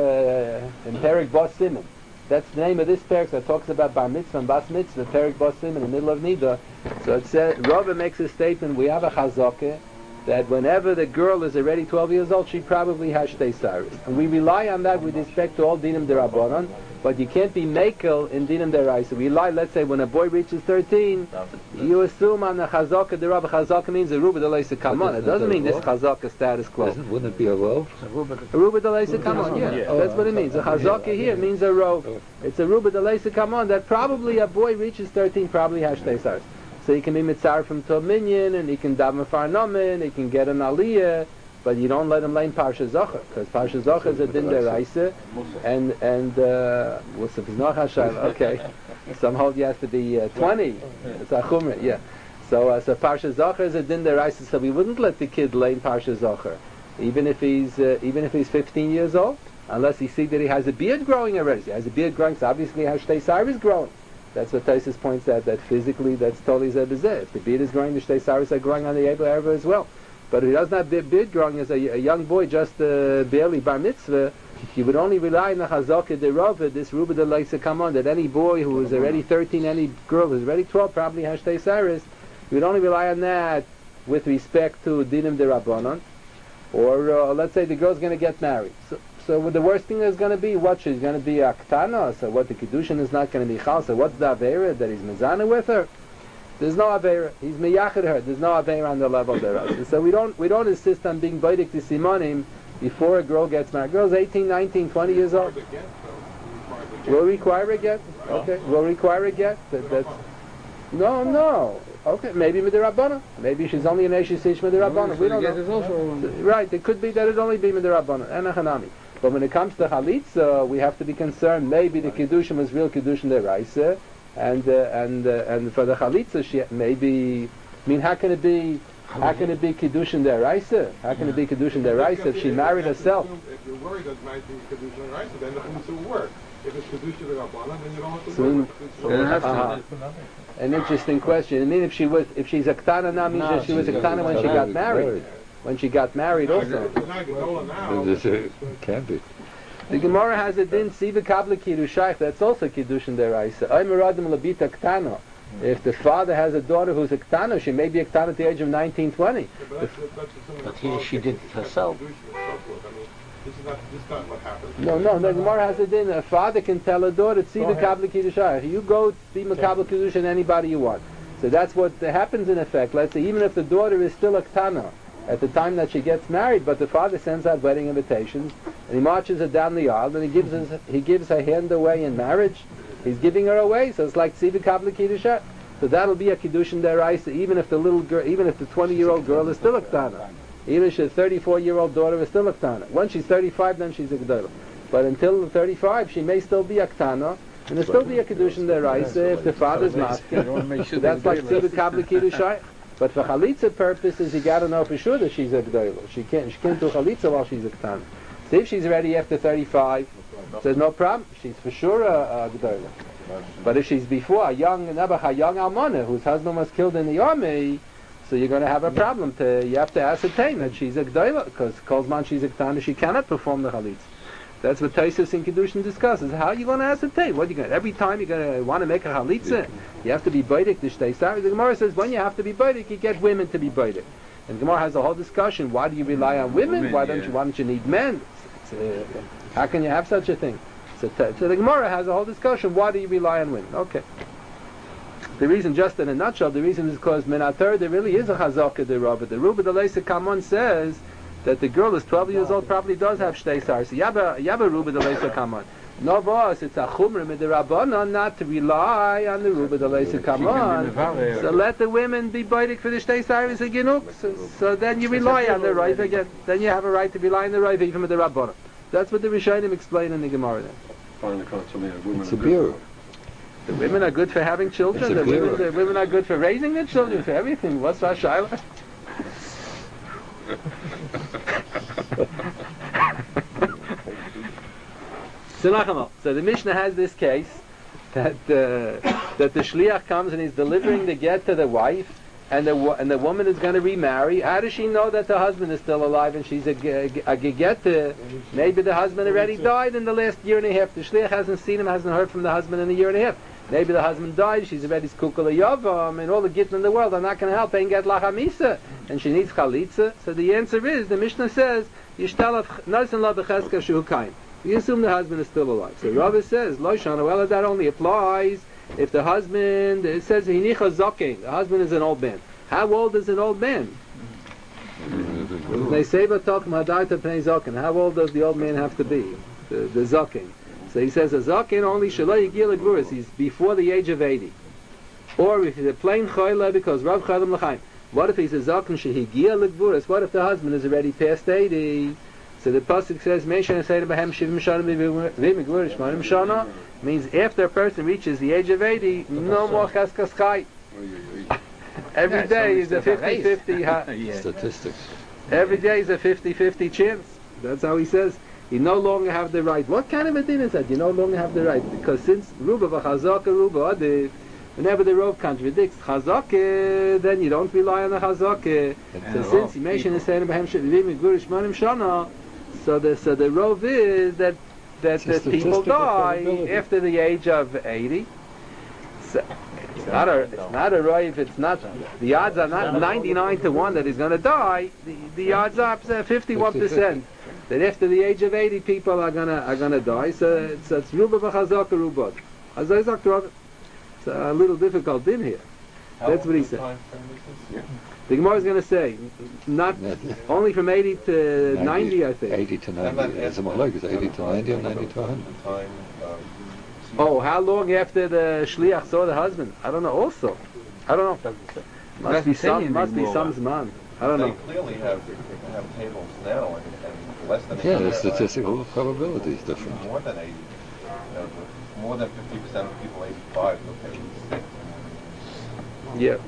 Perik Bas Simon. That's the name of this Perik that talks about Bar Mitzvah and Bas Mitzvah, Perik Bas Simon in the middle of Nida. So it says, Rava makes a statement, we have a Chazakah, that whenever the girl is already 12 years old, she probably has Shtei Sairis. And we rely on that with respect to all Dinim Derabanan, but you can't be Mekel in Dinim Deraisa. We rely, let's say, when a boy reaches 13, you assume on the Chazakah Derabah. Chazakah means a Ruba D'Leisa Kamon. It doesn't mean this Chazakah status quo. Wouldn't it be a rov? A Ruba D'Leisa Kamon, yeah. That's what it means. A Chazakah here means a rov. It's a Ruba D'Leisa Kamon that probably a boy reaches 13, probably has Shtei Sairis. So he can be mitzar from Tov Minyan, and he can daven far nomen, he can get an aliyah, but you don't let him learn Parsha Zocher, because Parsha Zocher is a din deraisa, and okay. Some hold you have to be 20. It's a chumrah, yeah. So Parsha Zocher is a din deraisa, so we wouldn't let the kid learn Parsha Zocher, even if he's 15 years old, unless he sees that he has a beard growing already. He has a beard growing, so obviously he has Shtei Saris growing. That's what Taisus points out, that physically that's totally zebezeh. If the beard is growing, the Shtei Saris are growing on the Eber as well. But if he doesn't have beard growing as a young boy, just barely bar mitzvah, you would only rely on the Chazakah de Rava, this Ruba de Leisa come on, that any boy who is already 13, any girl who's already 12, probably has Shtei Saris, you would only rely on that with respect to Dinim de Rabbanon, or let's say the girl's going to get married. So the worst thing is going to be what she's going to be a ktana, so what the Kiddushin is not going to be chal, so what's the Aveira that he's mezana with her? There's no Aveira. He's meyachid her. There's no Aveira on the level there. So we don't insist on being baidik to Simonim before a girl gets married. Girl's 18, 19, 20 years old. Will require a get? Okay. Will require a get? That's no. Okay, maybe Midirabana. Maybe she's only an Eshes Ish Midirabana. We don't know. Right, it could be that it only be Midirabana. Enachanami. But when it comes to Chalitza, we have to be concerned. Maybe the Kiddushin was real Kiddushin deraisa, and for the Chalitza, she maybe. I mean, how can it be Kiddushin deraisa? How can it be Kiddushin deraisa if she married herself? If you're worried that it might be Kiddushin deraisa, then the Chalitza will work. If it's Kiddushin derabanan, then you don't have to worry. An interesting question. I mean, if she's a ktana now, means that she was a ktana when she got married. When she got married also. Can't be. The Gemara has a din siva kabla kiddushaych. That's also kiddushin deraisa. Oimeradim labita ktana. If the father has a daughter who's a ktana, she may be a ktana at the age of 19, 20. But she did it herself. This is not what happened. No. The Gemara has a din. A father can tell a daughter, siva kabla kiddushaych. You go be makabla kiddushin anybody you want. So that's what happens in effect. Let's say even if the daughter is still a ktana at the time that she gets married, but the father sends out wedding invitations, and he marches her down the aisle, and he gives her hand away in marriage. He's giving her away, so it's like Tzivi Kabla Kiddusha. So that'll be a Kiddushin deraisa, even if the little girl, even if the 20-year-old girl is still a ktana. Even if the 34-year-old daughter is still a ktana. Once she's 35, then she's a gdola. But until 35, she may still be a ktana, and there'll still be a Kiddushin deraisa if the father's masking. So that's like Tzivi Kabla Kiddusha. But for chalitza purposes, you got to know for sure that she's a gdola. She can't do chalitza while she's a ktana. So if she's ready after 35, there's no problem. She's for sure a gdola. But if she's before a young almana whose husband was killed in the army, so you're going to have a problem. You have to ascertain that she's a gdola, because kolzman she's a ktana, she cannot perform the chalitza. That's what Taisus in Kiddushin discusses. How are you going to ascertain? What you going? Every time you're going to want to make a chalitza, you have to be baidik to stay sorry. The Gemara says when you have to be baidik, you get women to be baidik. And the Gemara has a whole discussion. Why do you rely on women? Why don't you need men? How can you have such a thing? So the Gemara has a whole discussion. Why do you rely on women? Okay. The reason, just in a nutshell, the reason is because minater there really is a chazaka de Rava. The Ruba de Leisa Kamon says that the girl is 12 years old, probably does have shtei saris. So you have a Ruba de Leisa Kamon. No boss, it's a chumra mit the Rabbanon not to rely on the Ruba de Leisa Kamon. So let the women be baidik for the shtei saris and ginuk. So then you rely on the right again. Then you have a right to rely on the right even with the Rabbanon. That's what the Rishonim explain in the Gemara then. It's a bureau. The women are good for having children. The women are good for raising their children, for everything. What's our shaila? So the Mishnah has this case that the shliach comes and he's delivering the get to the wife, and the woman is going to remarry. How does she know that the husband is still alive and she's a gegeta? Maybe the husband already died in the last year and a half. The shliach hasn't seen him, hasn't heard from the husband in a year and a half. Maybe the husband died, she's already skukala yavam, and all the gittin in the world are not going to help, ain't get lachamisa, and she needs chalitza. So the answer is, the Mishnah says, Yishtalaf nasin la b'cheska shu kain. You assume the husband is still alive. So Rava says, Lo shana, well, that only applies if the husband, it says, Hinicha zokein, the husband is an old man. How old is an old man? They say, Batok Madarta Pnei Zokin. How old does the old man have to be? The zokein. So he says a zaken only shalai yigil gvuris. He's before the age of 80. Or if he's a plain choyle because Rav Chadim L'chaim. What if he's a zaken shehigil gvuris? What if the husband is already past 80? So the pasuk says Meishan Seder Bahem Shivim Shana V'Migvurish Manim Shana means after a person reaches the age of 80, no more cheskas chai. Every day is a 50-50. Statistics. Every day is a 50-50 chance. That's how he says. You no longer have the right. What kind of a din is that? You no longer have the right. Because since Ruba v'chazaka, Ruba adif, whenever the Rov contradicts Chazaka, then you don't rely on the Chazaka. So since Yimeshin is saying Behem Shevivim Gurish Manim Shana, so the Rov is that the people die after the age of 80. So it's not a Rov. It's not. The odds are not 99 to 1 that he's going to die. The odds are 51%. That after the age of 80, people are gonna die. So it's Ruba v'chazaka Ruba. It's a little difficult din here. That's what he said. The Gemara is going to say, not only from 80 to 90, I think. 80 to 90. It's a malak. It's 80 to 90 or 90 to 100. Oh, how long after the shliach saw the husband? I don't know. Also, I don't know. Must be some zman. I don't know. They clearly have tables now and less than 80. Yeah, the statistical probability is different. More than 80. More than 50% of people 85 look at 86. Yeah.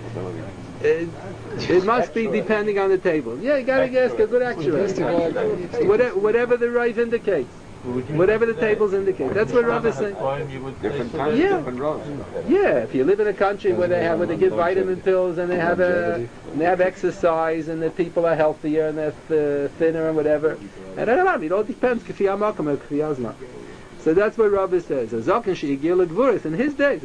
It must be depending on the table. Yeah, you gotta ask a good actuary. Whatever the Rav indicates. Whatever the tables indicate. That's what Rav is saying. Different times, different rows. Yeah, if you live in a country where they give vitamin pills and they have exercise and the people are healthier and they're thinner and whatever. And I don't know, it all depends. So that's what Rav says. In his days,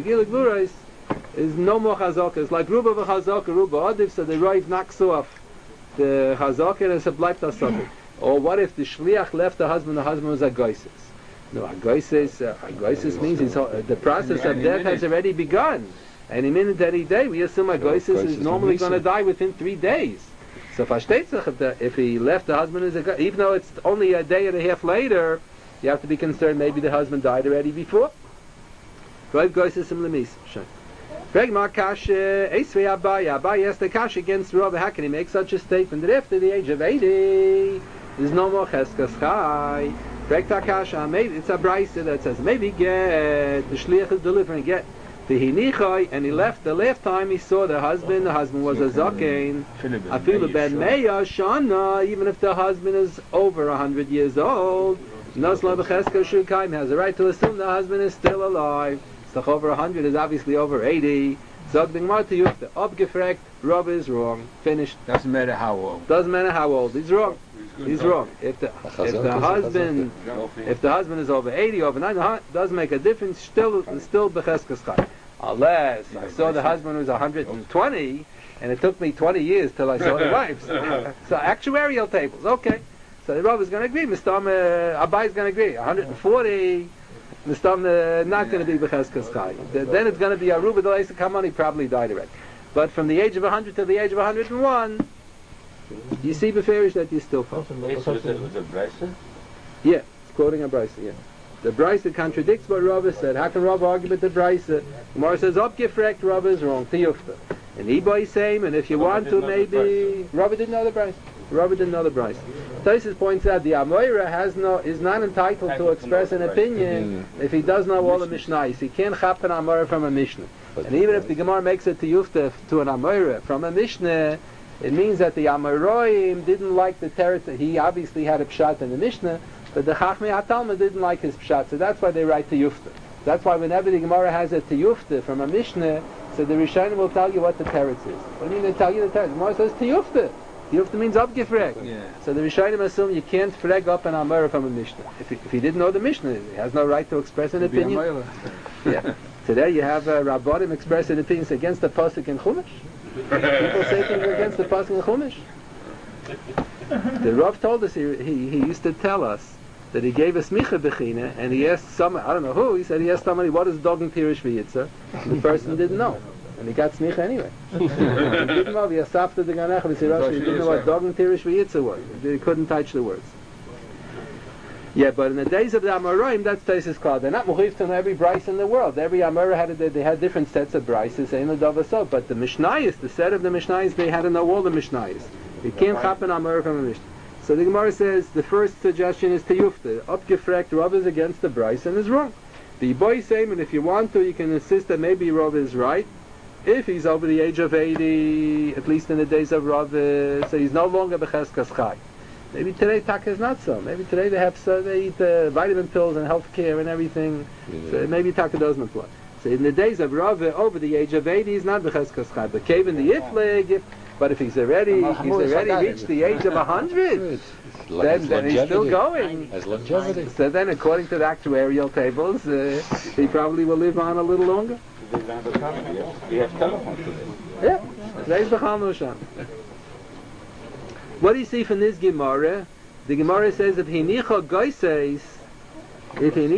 is no more chazaka. It's like Ruba v'chazaka, Ruba adif, so the Rav knocks off the chazaka and it's a bleibt asaka. Or what if the shliach left the husband was a goises? No, a goises means the process of death has already begun. Any minute, any day, we assume a goises is normally going to die within 3 days. So if he left the husband as a goises, even though it's only a day and a half later, you have to be concerned maybe the husband died already before. Rav goises sim lemis. Regmar kasha Esrei Abai asked the kasha against Rav. How can he make such a statement that after the age of 80 there's no more cheskas chai? Regta kasha, maybe it's a brisa that says maybe get the shliach is delivering get the hinichai, and he left the last time he saw the husband was a zakein. Afilu ben meya shana, even if the husband is over 100 years old, Nosla b'cheskas shukaim has a right to assume the husband is still alive. Over 100 is obviously over 80. Zog the Gemara to Yufta. Abgefragt, Rav is wrong. Finished. Doesn't matter how old. Doesn't matter how old. He's wrong. He's wrong. If the husband is over 80, over 90, doesn't make a difference. Still b'cheskas chai. Unless I saw the husband was 120, and it took me 20 years till I saw the wife. So actuarial tables. Okay. So the Rav is going to agree. Abai is going to agree. 140. Not going to be b'cheskas chai. Then it's going to be Aruba D'Leisa Kaman. He probably died already. But from the age of 100 to the age of 101, you see beferish that you still fall. Yeah, it's quoting a brisa. Yeah, the brisa contradicts what Rav said. How can Rav argue with the brisa? Gemara says Abgefrekt, Rav is wrong. Tiyufta. And Ibai same. And if you want to, maybe Rav didn't know the brisa. Rav didn't know the brisa. Tosfos points out the Amoira is not entitled to express an opinion if he does know all the Mishnayos. He can't chap an Amoira from a Mishnah. And even if the Gemara makes it to Yufta to an Amoira from a Mishnah, it means that the Amoraim didn't like the territory. He obviously had a pshat in the Mishnah, but the Chachmei HaTalmud didn't like his pshat, so that's why they write to Yufta. That's why whenever the Gemara has it to Yufta from a Mishnah, so the Rishonim will tell you what the teretz is. What do you mean they tell you the teretz? The Gemara says to Yufta. Yufta means abgefreg. Yeah. So the Rishonim assume you can't freg up an Amora from a Mishnah. If he didn't know the Mishnah, he has no right to express an opinion. Yeah. Today you have Rabbanim expressing opinions against the Pasuk in Chumash. People say things against the Pasuk in Chumash. The Rav told us, he used to tell us that he gave a smicha bechina, and he asked someone, I don't know who, he said he asked somebody, what is dog and tirish v'yitzah? And the person didn't know. And he got smicha anyway. He didn't know, he didn't know what dog and tirish v'yitzah was. He couldn't touch the words. Yeah, but in the days of the Amoraim, that's Tosfos called. They're not mechuyev to know every brisa in the world. Every Amora they had different sets of brises, same as Davaso. But the Mishnayos, the set of the Mishnayos, they had to know all the Mishnayos. You can't chop an Amora from a Mishnah. So the Gemara says the first suggestion is to Yufta. Upgefrekt, Rav is against the Bryce and is wrong. The boy same, and if you want to, you can insist that maybe Rav is right. If he's over the age of 80, at least in the days of Rav, so he's no longer b'cheskas chai. Maybe today Taka is not so. Maybe today they eat vitamin pills and health care and everything. Yeah. So maybe Taka doesn't apply. So in the days of Rav, over the age of 80, he's not b'cheskas chai. But cave in the iflig, but if he's already reached the age of 100, then he's still going. As longevity. So then, according to the actuarial tables, he probably will live on a little longer. We have telephones today. Yeah, today's B'chal Noshan. What do you see from this Gemara? The Gemara says if hinicha goises, then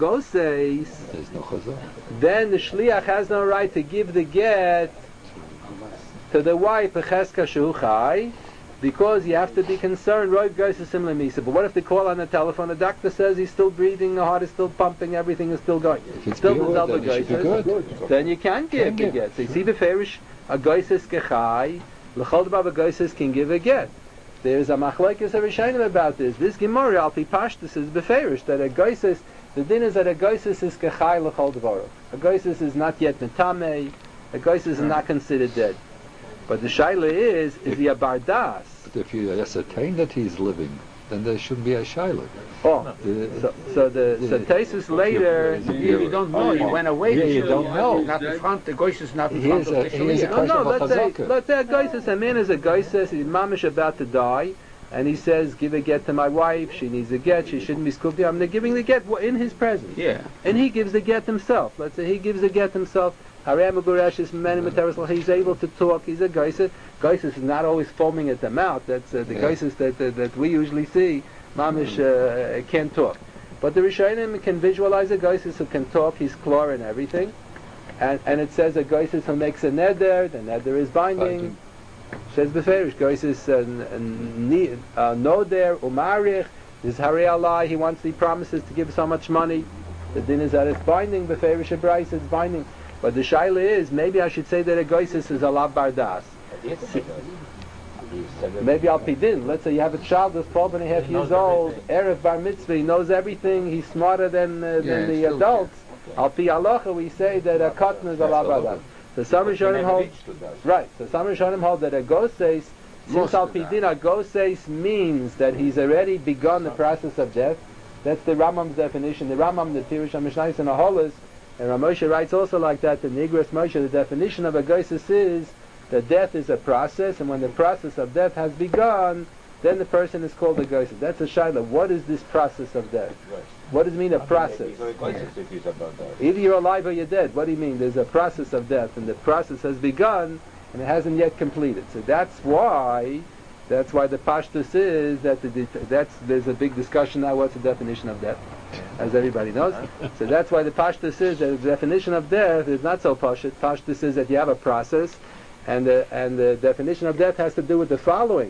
the shliach has no right to give the get to the wife Cheska Shehu Chai, because you have to be concerned. But what if they call on the telephone? The doctor says he's still breathing, the heart is still pumping, everything is still going. Still then you can give the get. So you see the ferish a goises kechai, l'chol davar goises can give a get. There's a machlokes of Rishonim about this. This Gemara al pi pashtus is beferish that a goises. The din is that a goises is kechai l'chol davar. A goises is not yet metamei. A goises is not considered dead. But the shaila is he a bardas? But if you ascertain that he's living, then there shouldn't be a shaila. So Taisus later, you don't know. He went away. You don't know. Not in front. The goish is not in front of the shliach. Let's say a goises. A man is a goises. He's mamish about to die, and he says, "Give a get to my wife. She needs a get. She shouldn't be scooped up." They're giving the get in his presence. Yeah. And he gives the get himself. Let's say he gives the get himself. He's able to talk. He's a geiser. Geiser is not always foaming at the mouth. That's the geiser that we usually see. Mamish can't talk. But the Rishonim can visualize a geiser who can talk. He's chlor and everything. And it says a geiser who makes a neder. The neder is binding. Says beferish geiser noder umarich. This harei alai. He promises to give so much money. The din is that it's binding. Beferish a bryce, it's binding. But the shaila is, maybe I should say that a goisis is a lav bardas. Maybe al pidin. Let's say you have a child that's 12.5 years old, erev bar mitzvah, he knows everything, he's smarter than the adults. Al pi halacha we say that a cotton is a lav bardas. So some Rishonim hold, right? So some Rishonim hold that a goisis, since al pidin a goisis means that he's already begun the process of death. That's the Rambam's definition. The Rambam, the Pirush HaMishnayos and Aholas. And Ramosha writes also like that, the Nigras Moshe, the definition of a goisis is that death is a process, and when the process of death has begun, then the person is called a goisis. That's a shaila. What is this process of death? Right. What does it mean, a process? Either you're alive or you're dead. What do you mean? There's a process of death, and the process has begun, and it hasn't yet completed. So that's why the pashtus is that there's a big discussion now. What's the definition of death? As everybody knows. So that's why the pashtus is that the definition of death is not so pashut. Pashtus is that you have a process, and the definition of death has to do with the following.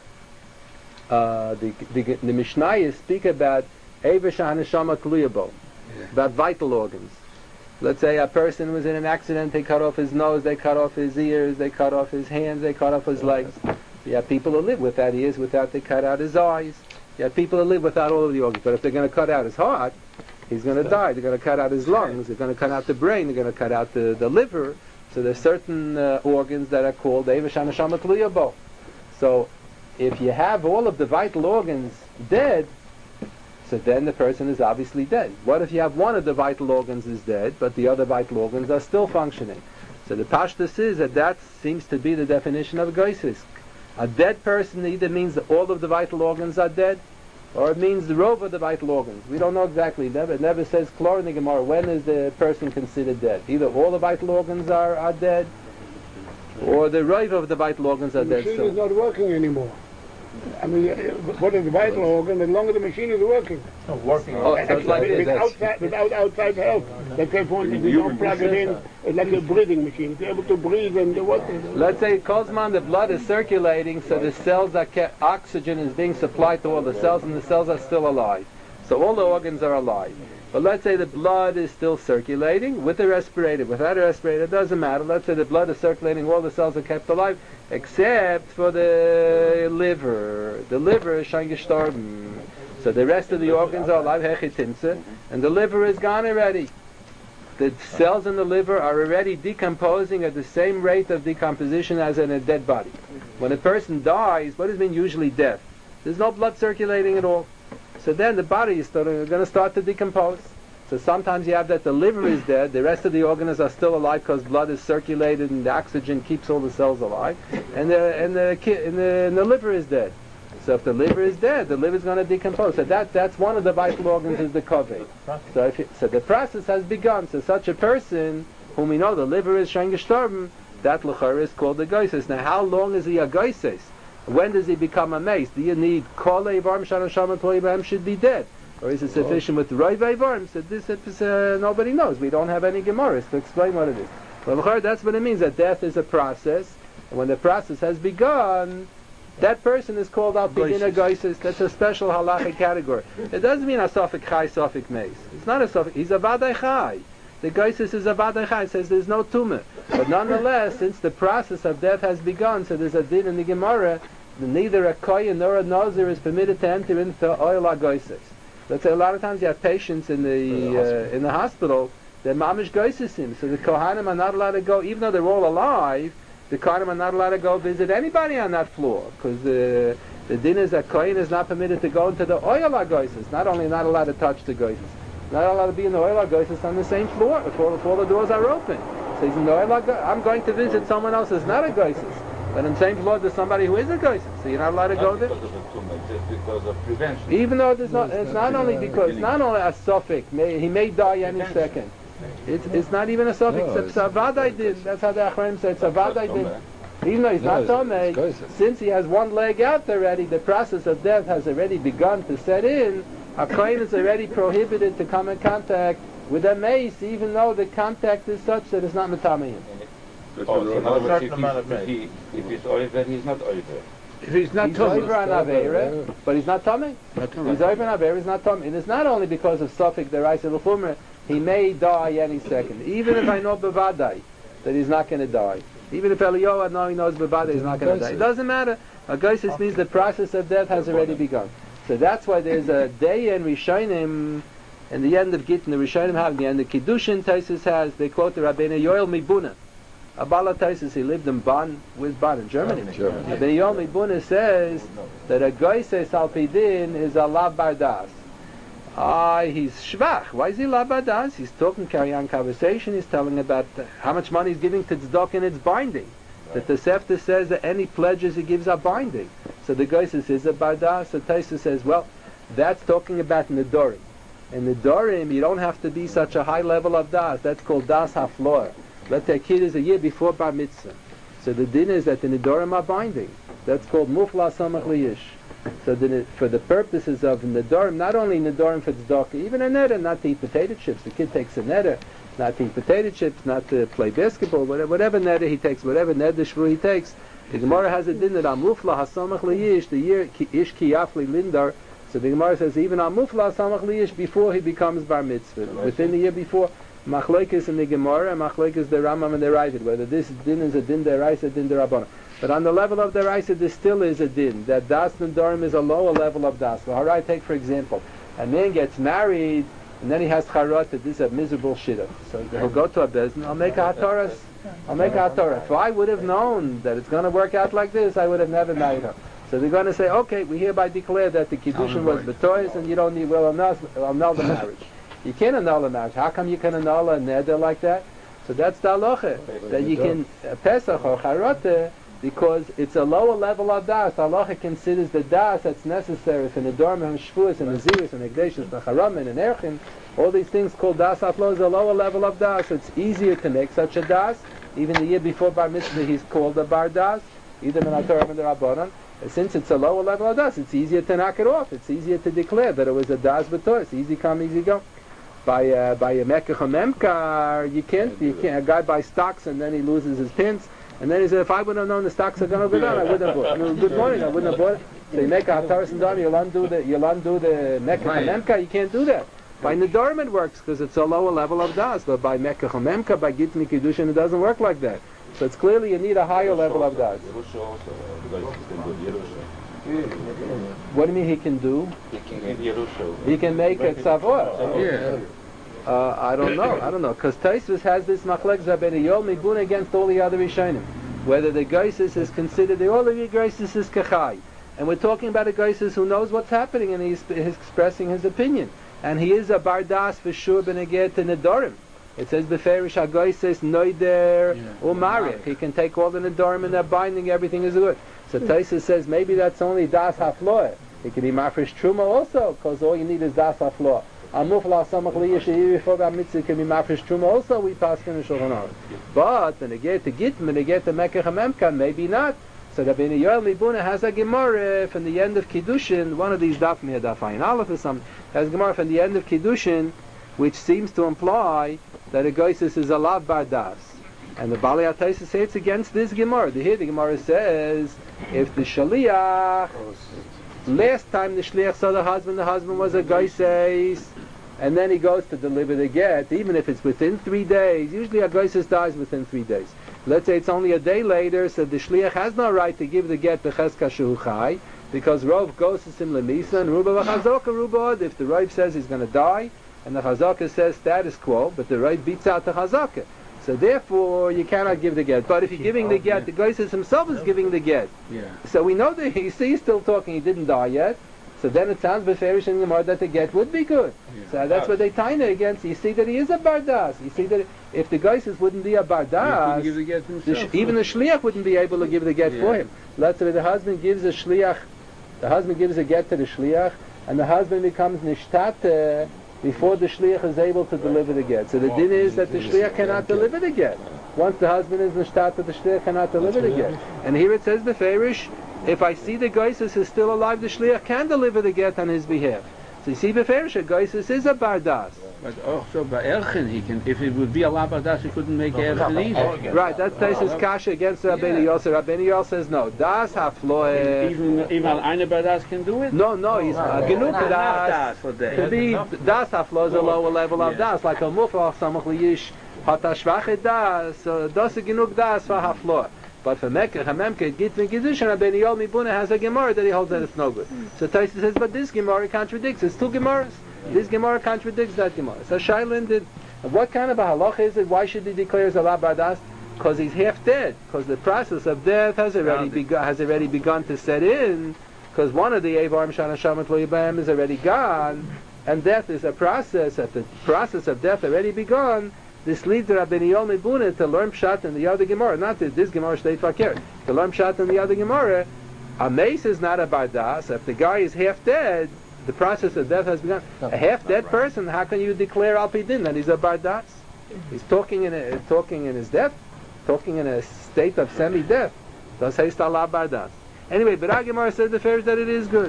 The Mishnayos speak about Eivish HaNeshama Kluyabo, about vital organs. Let's say a person was in an accident, they cut off his nose, they cut off his ears, they cut off his hands, they cut off his legs. You have people who live without ears, they cut out his eyes. You have people who live without all of the organs. But if they're going to cut out his heart, he's going to die. They're going to cut out his lungs. They're going to cut out the brain. They're going to cut out the liver. So there's certain organs that are called Eivish HaNeshama Kluyabo. So if you have all of the vital organs dead, so then the person is obviously dead. What if you have one of the vital organs is dead, but the other vital organs are still functioning? So the pashtus is that seems to be the definition of a goisis. A dead person either means that all of the vital organs are dead, or it means the rove of the vital organs. We don't know exactly. It never says klor in the Gemara. When is the person considered dead? Either all the vital organs are dead, or the rove of the vital organs are dead. The machine is not working anymore. I mean, what is the vital organ? The longer the machine is working. Without outside help. Like they don't plug it in. It's like a breathing machine. It's able to breathe and what? Let's say Kozman, the blood is circulating, so the cells are kept, oxygen is being supplied to all the cells, and the cells are still alive. So all the organs are alive. But let's say the blood is still circulating with a respirator. Without a respirator, it doesn't matter. Let's say the blood is circulating, all the cells are kept alive, except for the liver. The liver is schon gestorben. So the rest of the organs are alive, hechitinse, and the liver is gone already. the cells in the liver are already decomposing at the same rate of decomposition as in a dead body. When a person dies, what does it mean usually death? There's no blood circulating at all. So then the body is going to start to decompose. So sometimes you have that the liver is dead, the rest of the organs are still alive because blood is circulated and the oxygen keeps all the cells alive, and the liver is dead. So if the liver is dead, the liver is going to decompose. So that's one of the vital organs is the kaveh. So the process has begun. So such a person, whom we know the liver is schon gestorben, that l'chara is called a geises. Now how long is he a geises? When does he become a mace? Do you need kol eivarm shana shama toibam should be dead? Or is it sufficient with roiv eivarm? So this nobody knows. We don't have any gemaras to explain what it is. But that's what it means, that death is a process. And when the process has begun, that person is called al pidin geises. That's a special halachic category. It doesn't mean a sofik chai, sofik mace. It's not a sofik. He's a vadai chai. The geises is a vadai chai. It says there's no tumah. But nonetheless, since the process of death has begun, so there's a din in the Gemara, neither a kohen nor a nazir is permitted to enter into oil geises. Let's say a lot of times you have patients in the hospital, they're mamish geisesim. So the kohanim are not allowed to go, even though they're all alive, the kohanim are not allowed to go visit anybody on that floor, because the din is that kohen is not permitted to go into the oil geises. Not only not allowed to touch the geises, not allowed to be in the oil geises on the same floor if all the doors are open. So he's in the oil I'm going to visit someone else who's not a geises. But on the same floor there's somebody who is a geises, so you're not allowed to go there. Just because of prevention. Even though it's not only a suffix. He may die any second. It's not even a suffix. It's a vadai din. That's how the Achronim say it's a vadai din. Even though he's not tomei, since he has one leg out already, the process of death has already begun to set in. A kohen is already prohibited to come in contact with a mace, even though the contact is such that it's not metameim. If he's over, he's not over. If he's not He's over on Aveira, but he's not Tomei. He's over on Aveira, he's not Tomei. And it's not only because of Suffolk Deraisa L'Chumra, he may die any second. Even if I know Bevadai that he's not going to die. Even if Eliyahu know he knows Bevadai he's not going to die. It doesn't matter. A geises means the process of death has already begun. So that's why there's a day in Rishonim, and the end of Gittin, the Rishonim have, the end of Kiddushin, Taisus has, they quote the Rabbeinu Yoel Mibuna. Abala Taisus, he lived in Bonn. Where's Bonn? In Germany. Rabbeinu Yoel Mibuna says that a geises al pidin is a lav bardas. He's shvach. Why is he lav bardas? He's talking, carry on conversation, he's telling about how much money he's giving to tzedakah and it's binding. That the Sefta says that any pledges he gives are binding. So the geises is a bardas. So Taisus says, well, that's talking about Nedorim. In Nedorim, you don't have to be such a high level of das. That's called das haflor. Let's say a kid is a year before bar mitzvah. So the din is that the Nedorim are binding. That's called mufla samach liyish. So for the purposes of Nedorim, not only Nedorim for tzedakah, even a neder, not to eat potato chips. The kid takes a neder, not to eat potato chips, not to play basketball, whatever neder he takes, whatever neder shvu he takes. The Gemara has a din that amufla hasamach liyish, the year ish kiyafli lindar. So the Gemara says even amufla hasamach liyish before he becomes bar mitzvah, within the year before. Machlokes in the Gemara, and machlokes the Rambam and the Ravid, whether this din is a din deraisa, din derabbanan. But on the level of deraisa, there still is a din that das nedarim is a lower level of das. Well, all right, take for example, a man gets married and then he has charata. This is a miserable shidduch. So he'll go to a bezdin. I'll make a hataras. If I would have known that it's going to work out like this, I would have never married her. So they're going to say, okay, we hereby declare that the kiddushin was betois, and you don't need annul the marriage. You can't annul a marriage. How come you can annul a neder like that? So that's the halacha, that you can pesach or charata, because it's a lower level of das. The halacha considers the das that's necessary for nedarim and shvuas and naziris and ekdeshus and charamin and erchin. All these things called das aflo is a lower level of das. So it's easier to make such a das. Even the year before bar mitzvah, he's called a bar das, either min haTorah or min rabbanan. Since it's a lower level of das, it's easier to knock it off. It's easier to declare that it was a das b'tor. It's easy come, easy go. By a mekach memkar, you can't. A guy buys stocks and then he loses his pins, and then he said, if I would have known the stocks are going to go down, I wouldn't have bought it. Good morning, I wouldn't have bought it. So you make a hataras and dam, you'll undo the mekach memkar. You can't do that. By nedarim it works because it's a lower level of das, but by mekach memkar, by gitni kiddushin, it doesn't work like that. So it's clearly you need a higher level of das. What do you mean he can do? He can get Yerusha. He can make a tzavor. Yeah. I don't know, because Tosfos has this machlekes Rabbeinu Yol Mibuna against all the other Rishonim, whether the Geisus is considered, the all of the Geisus is Kachai, and we're talking about a Geisus who knows what's happening and he's expressing his opinion, and he is a Bardas for sure Beneget to Nedorim. It says Beferish HaGeisus Noider Umarich. He can take all the Nedorim and they're binding, everything is good. So Tosfos says maybe that's only Das HaFloah. It can be Mafresh Truma also, because all you need is Das HaFloah. Amufla Samach Liyashiv before Mitzvah can be Mafresh Truma also, we pass in the Shulchan Aruch. But when they get to Gittin, when they get to Mekach HaMemka, maybe not. So Rabbeinu Yoel Mibuna has a Gemara from the end of Kiddushin, one of these Daf Meh Daf Ayin Aleph or something, has a Gemara from the end of Kiddushin, which seems to imply that a Geisus is a Lav Bardas. And the Bali HaTosfos say it's against this Gemara. Here the Gemara says, if the Shaliach, last time the Shliach saw the husband was a Geisus, and then he goes to deliver the get, even if it's within 3 days, usually a Geisus dies within 3 days. Let's say it's only a day later, so the Shliach has no right to give the get to Cheskah Shehu Chai, because Rov goes to Sim Lemisa, and Ruba V'Chazaka Ruba Od, if the Rav says he's going to die, and the Chazaka says status quo, but the Rav beats out the Chazaka. So therefore, you cannot give the get. But if you're giving the get, the Geisus himself is giving the get. Yeah. So we know that he's still talking, he didn't die yet. So then it sounds beferish in the Gemara that the get would be good. Yeah. So that's what they taina against. You see that he is a bardas. You see that if the Geisus wouldn't be a bardas, give the get himself, even the shliach wouldn't be able to give the get for him. Let's say the husband gives a shliach, the husband gives a get to the shliach, and the husband becomes nishtat before the shliach is able to deliver the get. So the din is that the shliach cannot deliver the get. Once the husband is nishtat, the shliach cannot deliver the get. And here it says beferish, if I see the Geisus is still alive, the shliach can deliver the get on his behalf. So you see, beferish, Geisus is a bardas. But also by Erchen, he can. If it would be a labardas, he couldn't make Erchen either. Right, that's Tosfos kasha against Rabbeinu Yosef. Rabbeinu Yosef says no. Das hafloeh. Even eine bardas can do it. No, he's genug das. To be das hafloeh is a lower level of das, like a mufach samach liyish hatashvachet das. So das is genug das for hafloeh. But for Mekach HaMemka, Gittin Kiddushin, Rabbeinu Yol Mibuna has a Gemara that he holds that it's no good. So Tosfos says, but this Gemara contradicts. It's two Gemaras. This Gemara contradicts that Gemara. So Shailin did. What kind of a halacha is it? Why should he declare as a labardas? Because he's half dead. Because the process of death has already begun to set in. Because one of the Eivarim Shana Shamat Lo Yibam is already gone, and death is a process. At the process of death already begun, this leads to Rabbeinu Yol Mibuna to learn pshat in the other Gemara. Not that this Gemara state fakir. To learn pshat in the other Gemara, a mace is not a bardas. If the guy is half dead, the process of death has begun. A half-dead person, how can you declare al pidin that he's a bardas? He's talking in his death, talking in a state of semi-death. Does he still la bardas? Anyway, but our Gemara says the fair is that it is good.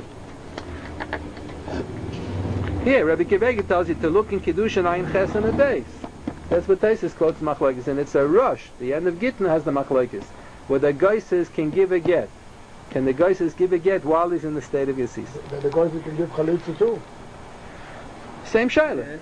Here, Rabbi Kivegi tells you to look in Kiddushin Ayin Ches and a base. That's what Tosfos quotes machlokes, and it's a rush. The end of Gittin has the machlokes, where the Geisus can give a get. Can the Geisus give a get while he's in the state of Yasis? The Geisus can give chalitza too. Same shaila.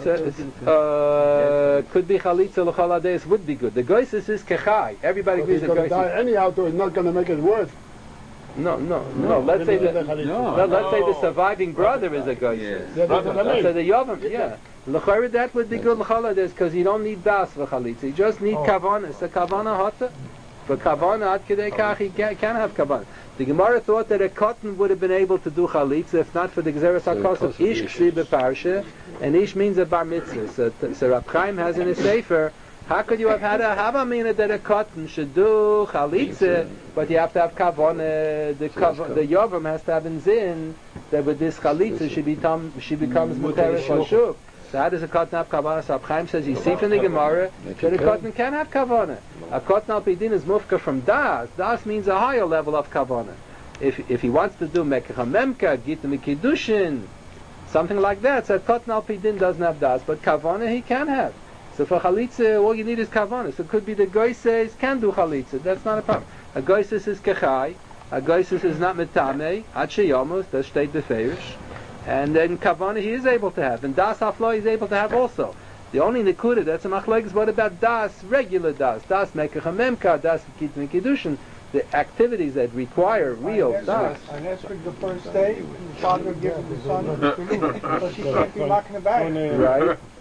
Could be chalitza l'chol hades would be good. The Geisus is kechai. Everybody agrees that Geisus. Die anyhow, so it's not going to make it worse. No. Let's say the surviving brother is a Geisus. Let's say the Yovam. Yeah. L'chayr that would be good l'chol hades because you don't need das for chalitza. You just need kavana. It's a kavana hota. For kavana ad kedei kach he can have kavana. The Gemara thought that a cotton would have been able to do chalitza if not for the Gzeres HaKosov. Ish ksi beparsha, and ish means a bar mitzvah. So Rab Chaim has in his sefer, how could you have had a havamina that a cotton should do chalitza, but you have to have kavana. The Yovam has to have in zin that with this chalitza she becomes muteres hashuk. So how does a cotton have kavana? So Rab Chaim says, you see from the Gemara that a cotton can have kavana. A cotton al pidin is mufka from das. Das means a higher level of kavana. If he wants to do mekach hamemka, gittin kiddushin, something like that, so a cotton al pidin doesn't have das, but kavana he can have. So for chalitza, all you need is kavana. So it could be the Geisus can do chalitza. That's not a problem. A Geisus is kechai. A Geisus is not metame. Ad sheyamos. That's state beferish. And then kavana he is able to have, and das haflo he is able to have also. The only nekuda that's a machlokes. What about das regular das mekach hamemka, das gittin kiddushin, the activities that require real das. On Esrig the first day, the father gives the son a so she can't be knocking the bag. Right.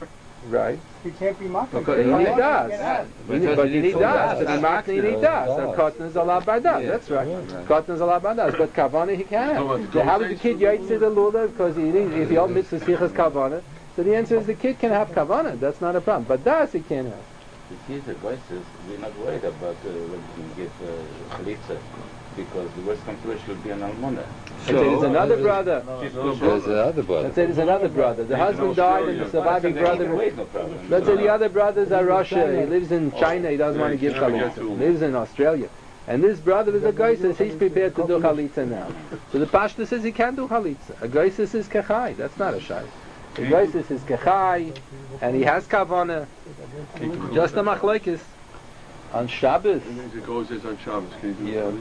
Right. He can't be mocked. Because he needs das. But he needs das. To be mocked, he needs das. And cotton is a lot by das. That's right. Cotton is a lot by das. But kavana he can't have. So how does the kid yaitse the lulav? Because if he omits the sichas kavana, so the answer is the kid can have kavana. That's not a problem. But das he can't have. The kids, the guys, we're not worried about when you give chalitza, because the worst comes to it should be an almona. There's another brother. There's another brother. Let's say there's another brother. The husband died and the surviving brother. Let's say the other brothers are Russia. He lives in China. He doesn't want to give chalitza. He lives in Australia. And this brother is a guy says he's prepared to do chalitza now. So the pashta says he can't do chalitza. A guy says is kechai. That's not a shai. The guy says is kechai, and he has kavana. Just a machlekes on Shabbos. It goes as on Shabbos. Can you do chalitza?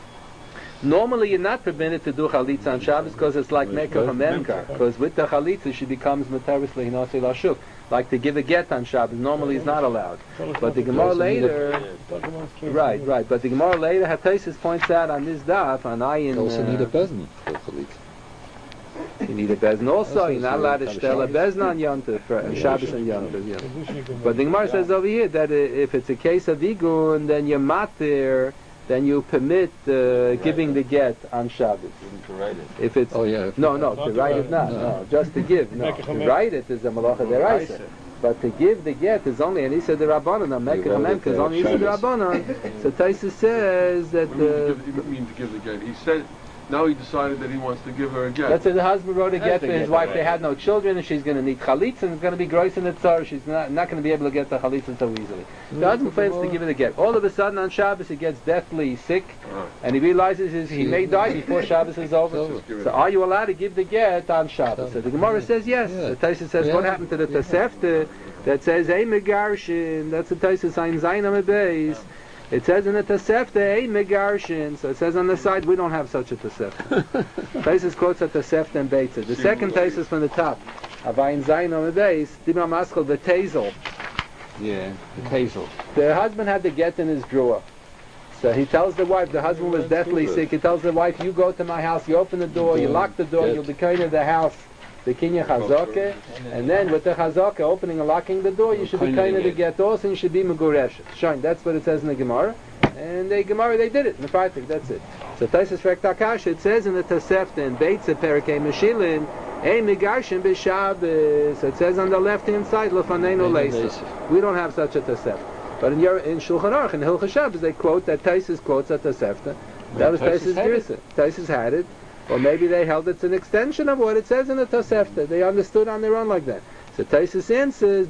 Normally you're not permitted to do chalitza on Shabbos because it's like Mekah or Memkar. Because with the chalitza she becomes Mataris Lehinasi Lashuk. Like to give a get on Shabbos normally is not allowed. But the Gemara later, right. But the Gemara later, Hataisis points out on this daf, on Ayin. You also need a bezin for chalitza. You need a bezin also. You're not allowed to shtell a bezin on Yontif, Shabbos and Yontif. Yeah. But the Gemara says over here that if it's a case of igun, then you're matir. Then you permit giving the get on Shabbos. To write it. If it's no, to write it not. No, just to give. No, to write it is a malacha deraisa. But to give the get is only an isa derabanan. Mekach hamemka is only isa derabanan. So Taisa says that. You mean to give the get? He said. Now he decided that he wants to give her a get. Let's say the husband wrote a get for his wife. They had no children, and she's going to need chalitza, and it's going to be gross in the tzar. She's not going to be able to get the chalitza so easily. The husband fails to give it a get. All of a sudden on Shabbos he gets deathly sick, and he realizes he may die before Shabbos is over. So are you allowed to give the get on Shabbos? So the Gemara says yes. The Taisa says what happened to the Tosefta that says Ei Megarshin? That's the Taisa sign Zayin Amud Beis. It says in the Tosefta, Ei Megarshin. So it says on the side, we don't have such a Tosefta. Taisus quotes a Tosefta and Beitza. The second Taisus from the top, Avayin Zayin Amud Beis, Dibra Maskal, the Tezel. Yeah, the Tezel. The husband had the get in his drawer. So he tells the wife, the husband was deathly sick, he tells the wife, you go to my house, you open the door, you lock the door, you'll be kind of the house. The kinya chazaka, and then with the chazaka opening and locking the door, you should be kind of the get also, and you should be megureshet. Shine, that's what it says in the Gemara. And the Gemara, they did it in the Fartik, that's it. So Taisus Rektakash, it says in the Tosefta in Beitza Perikei Meshilin, Ei Megarshin B'Shabbos. So it says on the left-hand side, Lefaneinu Leisa. We don't have such a Tosefta. But in Shulchan Aruch, in Hilchos Shabbos, they quote that Taisus quotes a Tosefta. That was Taisus Girsa. Taisus had it. Or maybe they held it's an extension of what it says in the Tosefta. They understood on their own like that. So Taisus answers,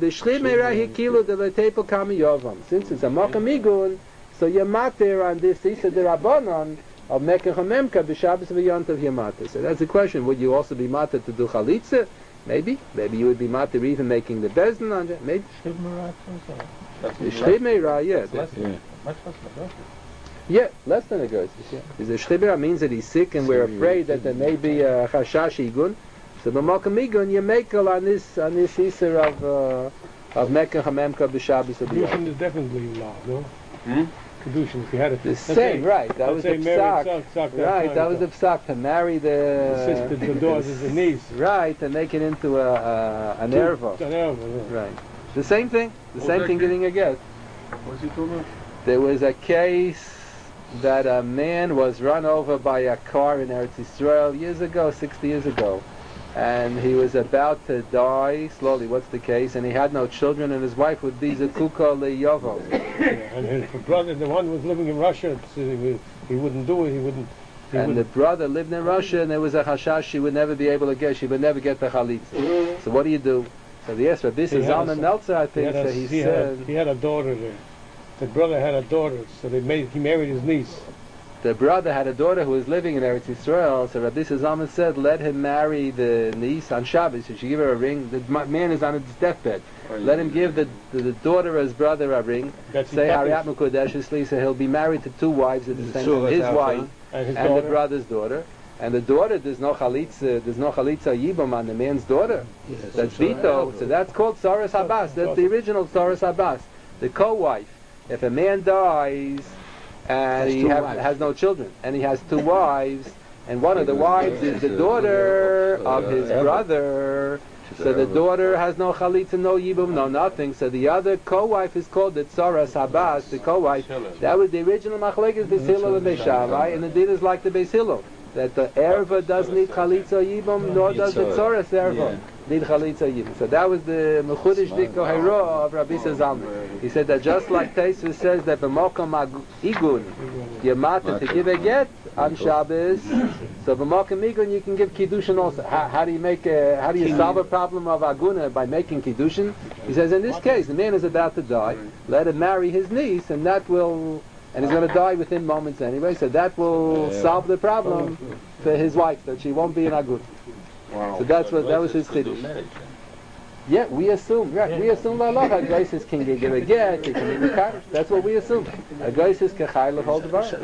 since it's a Makamigun, so you're matir on this Isa de Rabbanon of Mekach HaMemka b'Shabbos v'Yontav Yamata. So that's the question. Would you also be matir to do Chalitza? Maybe. Maybe you would be matir even making the Bezdin on it. Maybe. Shchimera, yeah. Yeah, less than a ghost. Yeah. The shchibra means that he's sick, and we're afraid that there may be a chashash igun. So b'malkam igun, you make on this iser of mekach hamemka b'shabbos. Kedushin is definitely involved, no? Kedushin, if you had it. The same, right? That was the psak. Right, that was the psak to marry the sister, the daughter, the niece. Right, and make it into an erva. Right. The same thing. The same thing getting a get. What's he talking about? There was a case that a man was run over by a car in Eretz Yisrael years ago, 60 years ago, and he was about to die slowly. What's the case? And he had no children, and his wife would be Zekuka Le'yovo. And his brother, the one who was living in Russia, he wouldn't do it. The brother lived in Russia, and there was a chashash she would never be able to get. She would never get the chalitza. So what do? So yes, Rabbi Zalman Meltzer, I think, he said he had a daughter there. The brother had a daughter, so he married his niece. The brother had a daughter who was living in Eretz Yisrael, so Rabbi Zalman said, let him marry the niece on Shabbos. He should give her a ring. The man is on his deathbed. Let him give the daughter of his brother a ring. Say Hariyat Mukudeshesli, so he'll be married to two wives at the same time. His wife and the brother's daughter. And the daughter, there's no chalitza yibam on the man's daughter. That's Vito. So that's called Tzaras Habas. That's the original Tzaras Habas. The co-wife. If a man dies and he has no children, and he has two wives, and one of the wives is the daughter of his brother, So the daughter has no chalitza, no yibum, no nothing. So the other co-wife is called the tzoras habas, the co-wife. That was the original machlekes Beis Hillel and Beis Shammai, and the din is like the Beis Hillel, that the erva doesn't need chalitza yibum, nor does the tzoras erva need chalitza yibum. So that was the mechudesh dikko hero of Rabbi Zalman. He said that just like Taisus says that b'mokom igun yamata to give a get on Shabbos, so b'mokom igun you can give kiddushin also. How do you solve a problem of aguna by making kiddushin? He says in this case the man is about to die, let him marry his niece, and that will, and he's going to die within moments anyway, so that will solve the problem for his wife, that she won't be an agun. Wow. So that was his chiddush. Yeah, we assume. Right, we assume la'alacha. A geisis can give a get. He can be mekar. That's what we assume. A geisis kechai l'chol devar. So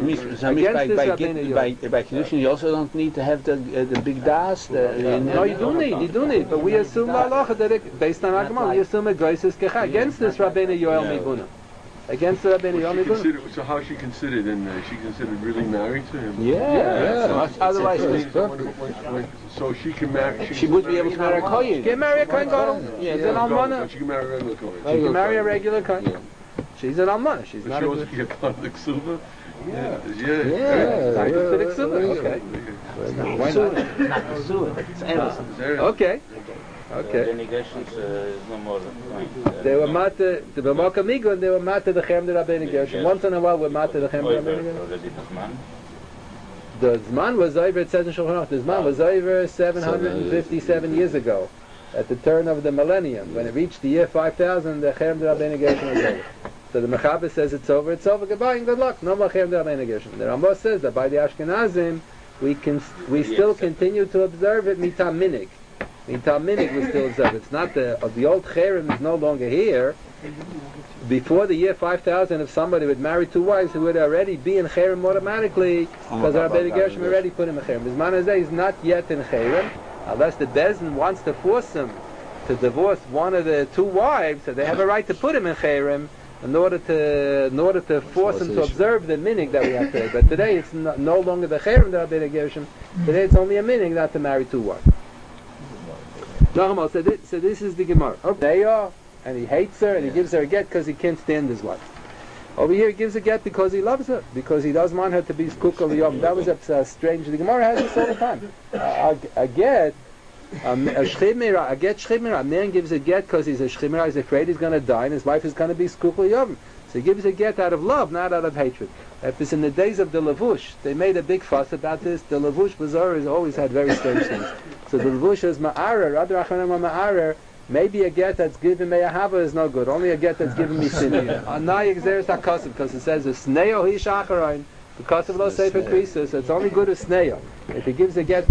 by kiddushin you also don't need to have the big das. No, you do need. But we assume la'alacha that it, based on Agma, we assume a geisis kechai against this Rabbeinu Yoel Mibuna. Against the Rabbeinu Yoel Mibuna. So how is she considered? And she considered really married to him? Yeah. Otherwise, so she can marry. She would be able to marry a kohen. She can marry a kohen gadol. She's an almana. She can marry a regular kohen. She can marry a regular kohen. She's an almana. She's not. She also can get part of the ksuba. Yeah. Like the ksuba. Okay. Why not? It's endless. Okay. The negations is no more. They were mata the b'moka migu, and they were mata the chem de Rabbeinu Gershon. Once in a while, we're mata the chem de Rabbeinu Gershon. The Zman was over, it says in Shulchan Aruch, the Zman was over 757 years ago, at the turn of the millennium. When it reached the year 5000, the Cherem de Rabbeinu Gershon was over. So the Mechaber says it's over, goodbye and good luck, no more Cherem de Rabbeinu Gershon. The Rambam says that by the Ashkenazim, we still continue to observe it mitam minig. Mitam minig we still observe it. It's not the old Cherem is no longer here. Before the year 5000, if somebody would marry two wives, he would already be in Cherem automatically, because Rabbeinu Gershom already put him in Cherem. Bisman hazeh is not yet in Cherem, unless the Bezdin wants to force him to divorce one of the two wives, so they have a right to put him in Cherem in order to force him to observe the minig that we have today. But today it's no longer the Cherem that Rabbeinu Gershom. Today it's only a minig not to marry two wives. So this is the Gemara. Okay. And he hates her, and he gives her a get because he can't stand his wife. Over here, he gives a get because he loves her, because he doesn't want her to be skuk al-yom. That was strange. The Gemara has this all the time. A get shchimira. A man gives a get because he's a shchimira. He's afraid he's going to die, and his wife is going to be skuk al-yom. So he gives a get out of love, not out of hatred. If it's in the days of the Lavush, they made a big fuss about this. The Lavush Bazaar has always had very strange things. So the Lavush is ma'arer, Radar Achanim ma'arer. Maybe a get that's given me a hava is no good. Only a get that's given me sin. Anayik zeres hakasav, because it says a sneo hi shacharon. Because of lo sefer krisus, it's only good as sneo. If he gives a get.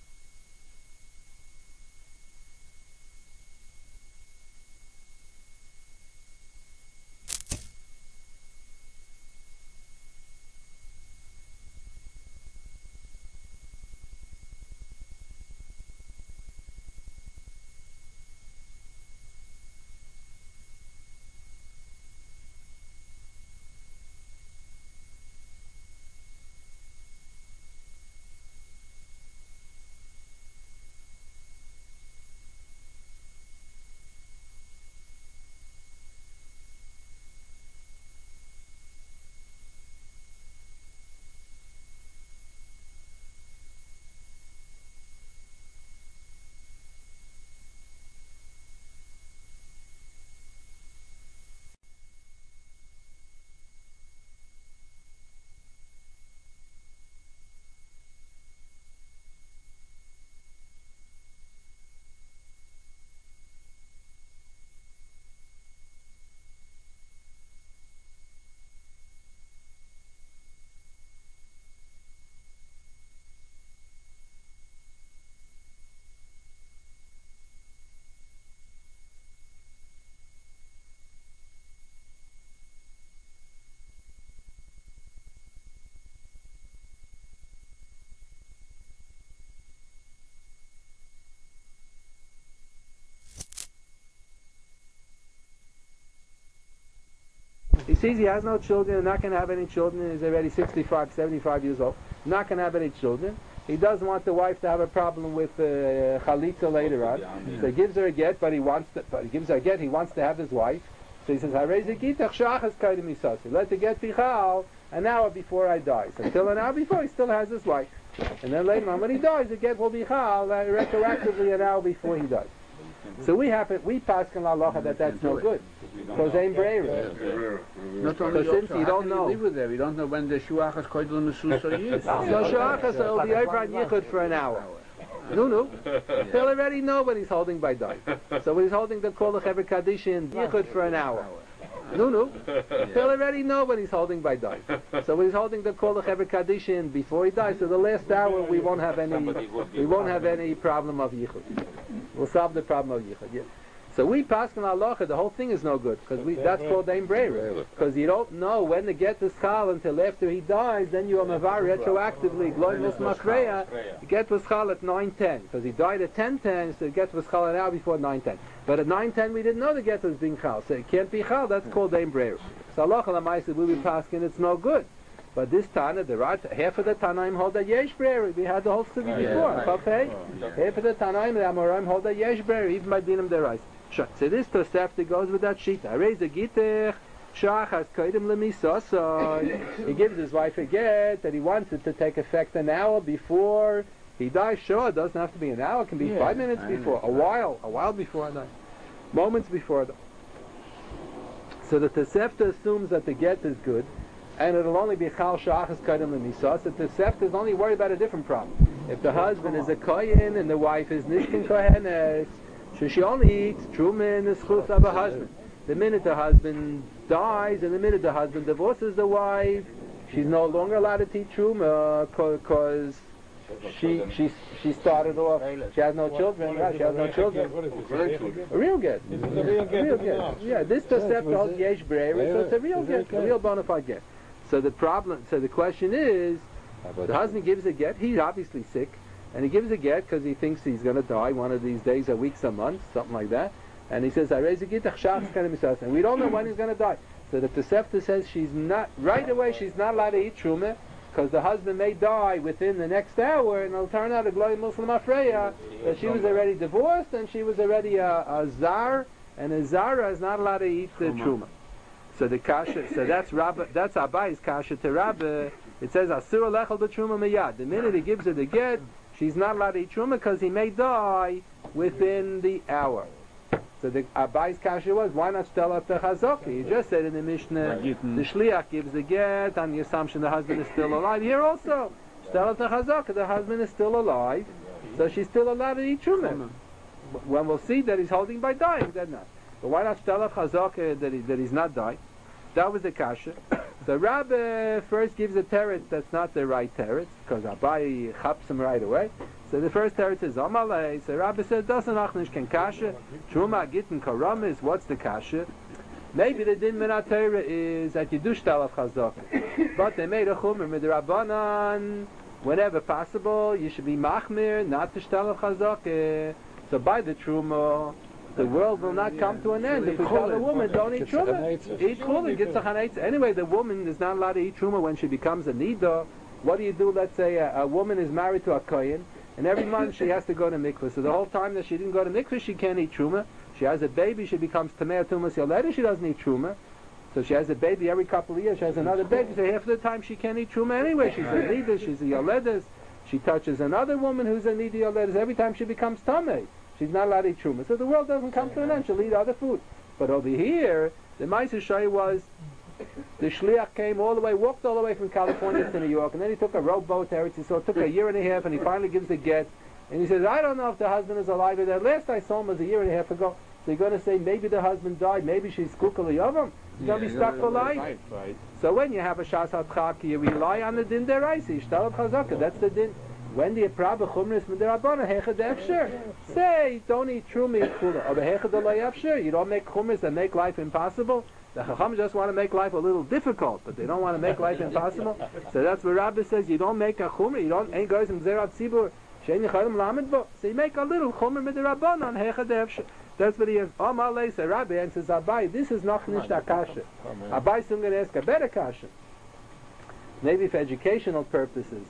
He sees he has no children, not going to have any children, he's already 65, 75 years old, not going to have any children. He doesn't want the wife to have a problem with chalitza later on. So he gives her a get, but he gives her a get. He wants to have his wife. So he says, "Harei zegitach shachas kaidem misasi." Let the get be chal an hour before I die. So until an hour before, he still has his wife. And then later on, when he dies, the get will be chal retroactively an hour before he dies. So we pass on halacha that's no good. Because ain't brera. Not only Since you don't know. live with them, you don't know when the shuachas koidel mesusa is. So shuachas will be over on yichud for an hour. No. He'll already know when he's holding by day. So when he's holding the kol lechever kaddish in yichud for an hour. No. He'll already know when he's holding by day. So when he's holding the kol lechever kaddish in before he dies, so the last hour we won't have any problem of yichud. We'll solve the problem of yichud. Yeah. So we pass on halacha, the whole thing is no good, because that's called ein brera. Because you don't know when to get the schal until after he dies, then you are mavar retroactively, gloy mus machreya, get the schal at 9:10, because he died at 10:10, so get the schal an hour before 9:10. But at 9:10 we didn't know the get was being chal, so it can't be chal, that's called ein brera. So halacha l'maisa we be paskin, it's no good. But this Tana, half of the Tanaim hold a yesh brera. We had the whole study before. Half of the Tanaim, the Amoraim hold a yesh brera, even by dinam derais. So this Tosefta goes with that sheet. Harei zegitach shachas kaidem lemisasai. He gives his wife a get that he wants it to take effect an hour before he dies. Sure, it doesn't have to be an hour. It can be 5 minutes before, a while before I die, moments before. So the Tosefta assumes that the get is good, and it'll only be chal shachas kaidem lemisas. The Tosefta is only worried about a different problem. If the husband is a kohen and the wife is nishkin kohenes, so she only eats truma in the schus of a husband. The minute the husband dies and the minute the husband divorces the wife, she's no longer allowed to eat truma because she started off. She has no children. Right? She has no children. A real get. A real get. Yeah, this Tosefta holds yesh brera, so it's a real get, a real bona fide get. So the question is, the husband gives a get. He's obviously sick. And he gives a get because he thinks he's going to die one of these days, or weeks, or months, something like that. And he says, "Harei zegitach shachas kaidem misasai," and we don't know when he's going to die. So the Tosefta says she's not allowed to eat truma because the husband may die within the next hour, and it'll turn out a glory Muslim Afreya that she was already divorced and she was already a zar, and a zara is not allowed to eat the truma. So the kasha, that's Abai's kasha to Rabbi. It says asur lechel the truma miyad. The minute he gives her the get, she's not allowed to eat truma because he may die within the hour. So the Abai's kasha was, why not tell up the chazaka? You just said in the Mishnah, the shliach gives the get on the assumption the husband is still alive. Here also, tell up the chazaka, the husband is still alive, so she's still allowed to eat truma. When we'll see that he's holding by dying, then not. But why not tell up chazaka that he's not dying? That was the kasha. So Rabbi first gives a teretz that's not the right teretz, because Abai chaps him right away. So the first teretz is Amalei. So Rabbi says, doesn't achnish ken kasha, truma gittin karamis, what's the kasha? Maybe the din min Torah is that you do shtal of chazaka. But they made a chumer midrabanan, whenever possible, you should be machmir, not to shtal of chazaka. So by the truma, the world will not come to an end if we tell the woman, don't eat truma. Eat chulin, get tzachanaitz. Anyway, the woman is not allowed to eat truma when she becomes a nida. What do you do? Let's say a woman is married to a kohen, and every month she has to go to mikveh. So the whole time that she didn't go to mikveh, she can't eat truma. She has a baby, she becomes tamei tumas yoledes, she doesn't eat truma. So she has a baby every couple of years, she has another baby, so half of the time she can't eat truma anyway. She's a nida, she's a yoledes. She touches another woman who's a nida yoledes. Every time she becomes tamei, she's not allowed to eat truma. So the world doesn't come to an end. She'll eat other food. But over here, the Ma'aser Shai was, the shliach came all the way, walked all the way from California to New York, and then he took a rowboat to Eretz Yisrael. It took a year and a half, and he finally gives a get. And he says, I don't know if the husband is alive or dead. Last I saw him was a year and a half ago. So you're going to say, maybe the husband died, maybe she's kukal yavam. He's going to be stuck for life. Right. So when you have a shas hatchak, you rely on the din deraisi, shtal chazaka. That's the din. When the praba chumris miderabana hechad efsher, say don't eat truma, eat kula. Or hechad alay efsher, you don't make chumris that make life impossible. The chacham just want to make life a little difficult, but they don't want to make life impossible. So that's what Rabbi says. You don't make a chumra. You don't ain't goes in zerat tzibur. Shein yichadim lamed bo. So you make a little chumra miderabana on hechad efsher. That's what he is. Amalei says Rabbi and says Abai. This is not nishta kasha. Abai is going to ask a better kasha. Maybe for educational purposes.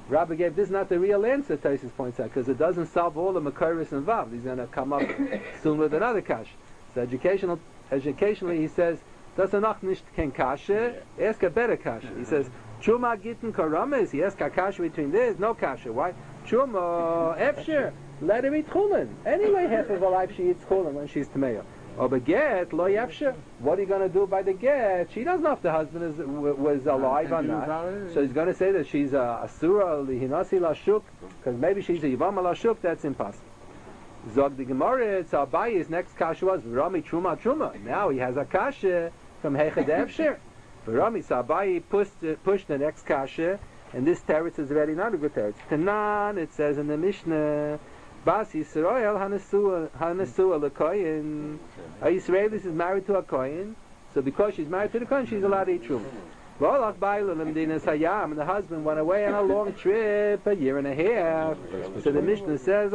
Rabbi gave this is not the real answer, Taisus points out, because it doesn't solve all the Makoris involved. He's going to come up soon with another kash. So educationally he says, das noch nicht kein kasha, ask a better kasha. He says, Chuma gitten karamas, he asks a kasha between this, no kasha. Why? Chuma, efsher, let her eat chulin. Anyway, half of her life she eats chulin when she's tmeya. Oh, but get, lo yefsher, what are you going to do by the get? She doesn't know if the husband was alive or not. So he's going to say that she's a asura, lihinasi lashuk, because maybe she's a yivama lashuk, that's impossible. Zog the Gemara, it's Abayi's next kasha was Rami Truma Truma. Now he has a kasha from Hechad Efsher. Rami, so Abayi pushed the next kasha, and this teretz is already not a good teretz. Tanan, it says in the Mishnah, Bas Yisrael Hanasua L'Koyin. A Yisraelis is married to a Koyin, so because she's married to the Koyin, she's allowed to eat Truma. And the husband went away on a long trip, a year and a half. So the Mishnah says,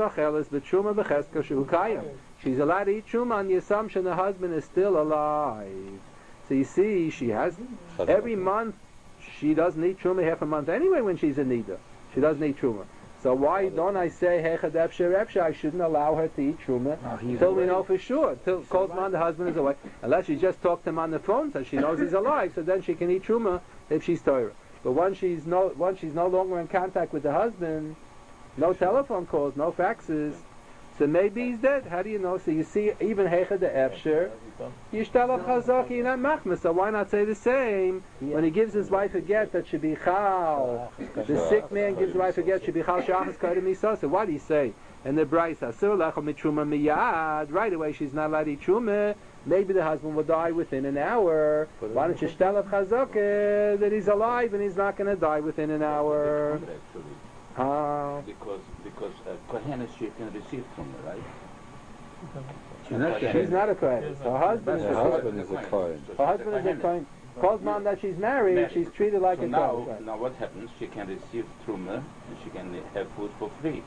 she's allowed to eat Truma on the assumption the husband is still alive. So you see, she has, every month, she doesn't eat Truma half a month anyway when she's in Nida. She doesn't eat Truma. So why don't I say Hechad Efsher Efsher? I shouldn't allow her to eat Truma until we know for sure. Till Kozman the husband is away. Unless she just talked to him on the phone so she knows he's alive, so then she can eat Truma if she's Torah. But once she's no longer in contact with the husband, no telephone calls, no faxes, so maybe he's dead. How do you know? So you see, even Hechad Efsher, Yishtalach Chazaki not Machmas. So why not say the same when he gives his wife a get that should be Chal? The sick man gives his wife a get should be Chal Shachas Kodem Yisah. So what do you say? And the Bryce Asur Lechol Mitruma Miyad. Right away she's not allowed to eat Truma. Maybe the husband will die within an hour. Why don't you Yishtalach Chazaki that he's alive and he's not going to die within an hour? Because Kohenes she can receive from her, right? She's not a Kohen. Her husband is a Kohen. Her husband is a Kohen. Kozman that she's married, she's treated like a Kohen. Now what happens? She can receive Truma and she can have food for free.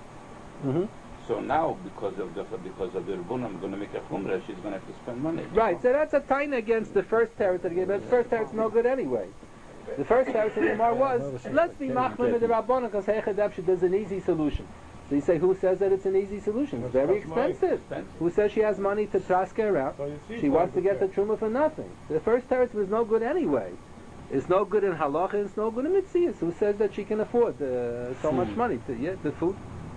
So now, because of the Rebunah, I'm going to make a Chumrah, she's going to have to spend money. Right, so that's a taina against the first teretz again, but the first teretz no good anyway. The first teretz of the Gemara was, let's be machmir with the Rabbanah because Hechad Efsher does an easy solution. So you say, who says that it's an easy solution? It's very expensive. Who says she has money to trask her out? She wants to get the Truma for nothing. The first teretz was no good anyway. It's no good in halacha, it's no good in mitzias. Who says that she can afford so much money to the food?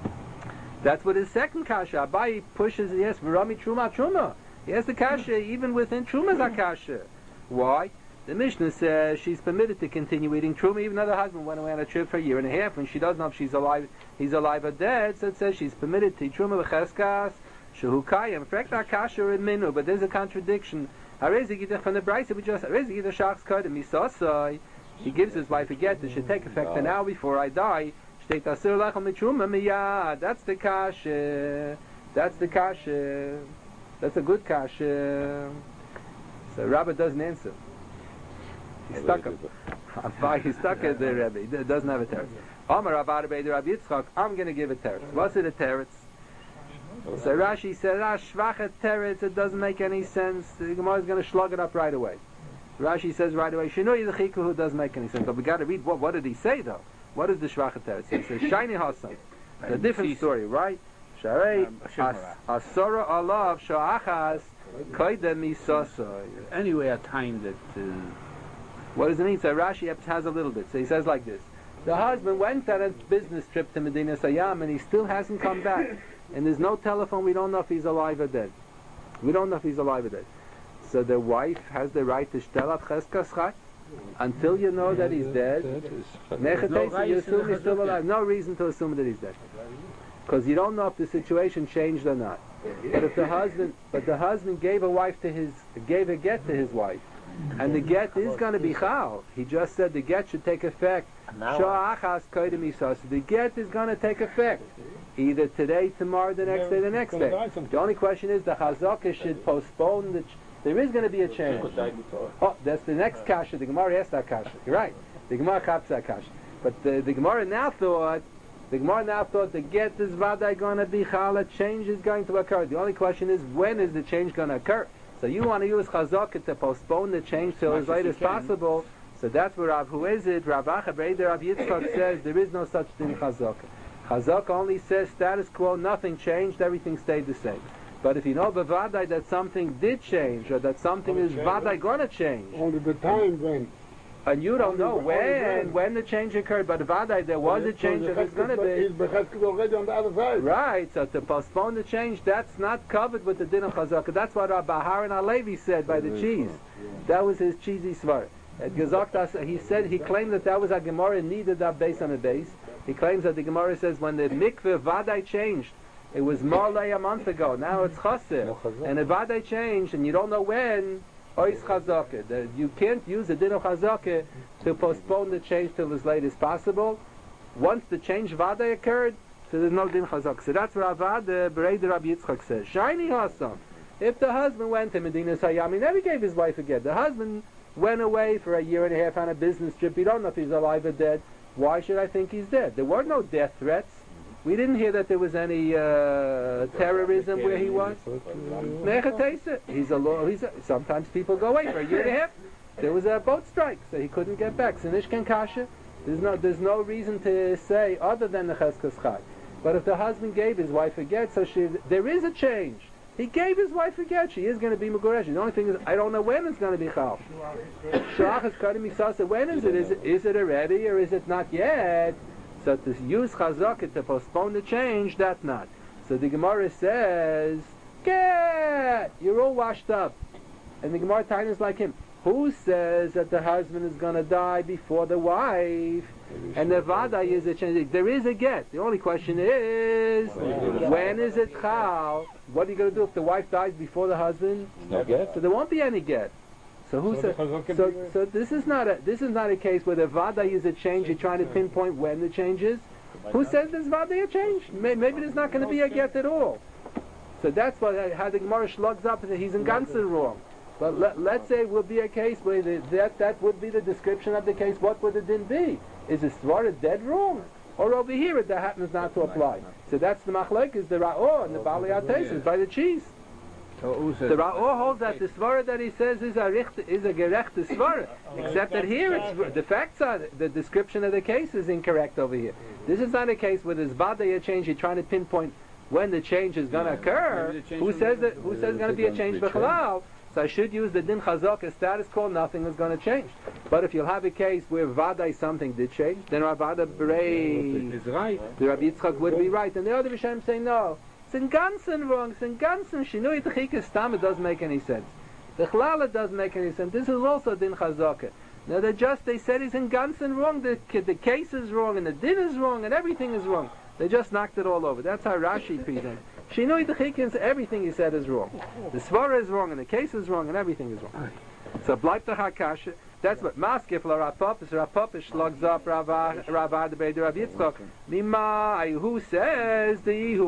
That's what his second kasha. Abayi pushes, yes, Rami Truma. Yes, the kasha, even within Truma's a kasha. Why? The Mishnah says she's permitted to continue eating Truma even though the husband went away on a trip for a year and a half and she doesn't know if she's alive, he's alive or dead, so it says she's permitted to eat Truma v'cheskas shehukayim. In fact, akasha in minu, but there's a contradiction. Harezigidach from the Brisa, we just Harezigidach shachs kodem misasai. He gives his wife a get that should take effect an hour before I die. Shteit asur lachol mitruma miyad. That's the kasha. That's the kasha. That's a good kasha. So Rabbi doesn't answer. He's stuck him. He's stuck at the Rebbe. He doesn't have a teretz. Amar Rabbi Rabbi Yitzchak, I'm going to give a teretz. What's it a teretz? So Rashi said, shvachet teretz, it doesn't make any sense. The Gemara is going to slug it up right away. Rashi says right away, Shinui Yechiku, who doesn't make any sense. But we got to read, what did he say though? What is the shvachet teretz? He says, Shiny Hassan. It's a different story, right? Sharei, Asara Alav, Sha'achas, Koidem Misasai. Anyway, a time that... What does it mean? So Rashi has a little bit. So he says like this. The husband went on a business trip to Medina Sayyam and he still hasn't come back. And there's no telephone, we don't know if he's alive or dead. We don't know if he's alive or dead. So the wife has the right to shtel cheskas chai until you know that he's dead. You assume he's still alive. No reason to assume that he's dead. Because you don't know if the situation changed or not. But if the husband gave a get to his wife, and the get is going to be chal. He just said the get should take effect. The get is going to take effect. Either today, tomorrow, the next day, the next day. The only question is the chazaka should postpone there is going to be a change. Oh, that's the next kasha. The Gemara has that kasha. You're right. The Gemara chaps that kasha. But the Gemara now thought the get is vaday going to be chal. A change is going to occur. The only question is when is the change going to occur? So you want to use chazaka to postpone the change till as late as possible. So So that's where Rav, who is it? Rav Acha B'Eider Rav Yitzchak says there is no such thing chazaka. Chazaka only says status quo, nothing changed, everything stayed the same. But if you know b'vadai that something did change, or that something is vadai gonna change, Only the time then. and you don't know when the change occurred, but vadai there was a change and it's gonna be. He's already on the other side. Right, so to postpone the change, that's not covered with the din of chazaka. That's what Rabbi Haran Alevi said by the cheese. That was his cheesy svar. He said, he claimed that was a Gemara needed that base on a base. He claims that the Gemara says when the mikveh vadai changed, it was Marley a month ago, now it's Chaser. And the vadai changed, and you don't know when, ois chazaka. You can't use the din of chazaka to postpone the change till as late as possible. Once the change vadai occurred, so there's no din chazaka. So that's what Avad B'Eider Rabbi Yitzchak says. Shiny Hassam. If the husband went to Medina Sayyam, he never gave his wife a get. The husband went away for a year and a half on a business trip. We don't know if he's alive or dead. Why should I think he's dead? There were no death threats. We didn't hear that there was any terrorism where he was. Sometimes people go away for a year and a half. There was a boat strike, so he couldn't get back. Sinishkan Kasha. There's no reason to say other than the Cheskas Chai. But if the husband gave his wife a get, so there is a change. He gave his wife a get. She is going to be Megoresh. The only thing is, I don't know when it's going to be Chal. When is it? Is it already or is it not yet? So to use Chazaka to postpone the change, that's not. So the Gemara says, get! You're all washed up. And the Gemara Tanya is like him. Who says that the husband is going to die before the wife? And the Vada is a change. There is a get. The only question is, when is it Chal? What are you going to do if the wife dies before the husband? No get. So there won't be any get. So who says? So this is not a case where the Vada is a change. You're trying to pinpoint when the change is. Who says there's Vada a change? Maybe there's not going to be a get at all. So that's how the Gemara slugs up and says he's in Gansen wrong. But let's say it would be a case where that would be the description of the case. What would the din be? Is the svara dead wrong? Or over here that happens not to apply? So that's the machlek, is the ra'or and the bali atesis by the cheese. The ra'or holds that the svara that he says is a gerechte svara. Except that here the facts are, the description of the case is incorrect over here. This is not a case where there's badaya change, you're trying to pinpoint when the change is going to occur. Who says there's going to be a change b'chalal? So I should use the din chazaka status quo, nothing is going to change. But if you'll have a case where vadai something did change, then Rabbi Berei is right. The Rabbi Yitzchak would be right. And the other Rishonim say no. It's in Gansen wrong. It's in Gansen. Shinui Tchikas Tam. It doesn't make any sense. The Chlala doesn't make any sense. This is also din chazaka. Now they said he's in Gansen wrong. The case is wrong and the din is wrong and everything is wrong. They just knocked it all over. That's how Rashi presents. Shinui Tchikas, everything he said is wrong. The svara is wrong and the case is wrong and everything is wrong. So bleibt doch hakasha. That's what maskef la rapopis. Rapopis slugs up Ravad B'Eider Rav Yitzchak. Mimai, who says who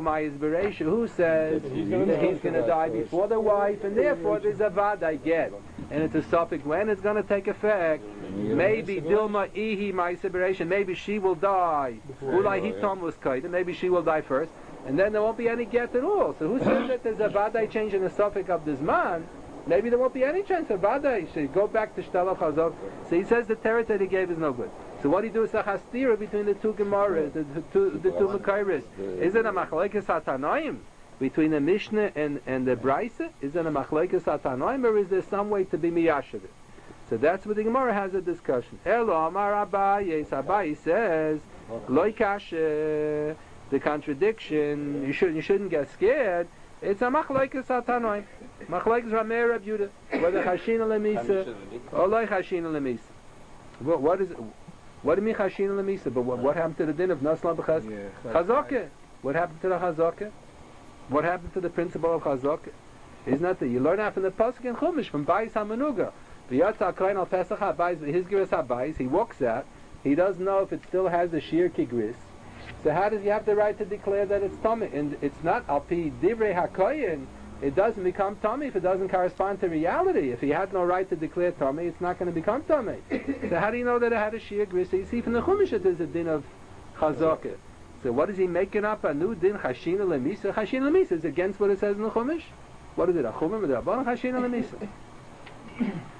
says that he's going to die before the wife, and therefore there's a vadai get, and it's a suffix when it's going to take effect. Maybe Dilma ihi ma'aseberation. Maybe she will die. Ulai hitom was kaida. Maybe she will die first, and then there won't be any get at all. So who says that there's a vadai change in the suffix of this man? Maybe there won't be any chance of Vadai. So go back to Shtalach Chazok. So he says the teretz that he gave is no good. So what do you do is a chastira between the two Gemaras, the two Mekairis. Is it a machlekes hatanoim between the Mishnah and the Brisa? Is it a machlekes hatanoim, or is there some way to be miyashav it? So that's what the Gemara has a discussion. Elo Amar Abaye. Abaye says Loi kashe, the contradiction. You shouldn't get scared. It's a machlekes hatanoim. Machlekes Ramei Reb Yehuda, whether chashina lemisa or loy chashina lemisa. What do you mean chashina lemisa? But what happened to the din of nasla b'chaz? Chazaka. What happened to the chazaka? What happened to the principle of chazaka? Isn't that you learn that from the pasuk in Chumash from Bayis Hamanuga? V'yatza kohen al Pesach habayis his giras habayis. He walks out. He doesn't know if it still has the shir kigris. So how does he have the right to declare that it's tummy? And it's not al pi divrei hakoyin. It doesn't become tummy if it doesn't correspond to reality. If he had no right to declare tummy, it's not going to become tummy. So how do you know that it had a shir gris? You see from the Chumash that there's a din of chazaka. So what is he making up a new din chashina lemisa? Chashina lemisa is against what it says in the Chumash. What is it? A chumim or a rabbanon chashina lemisa?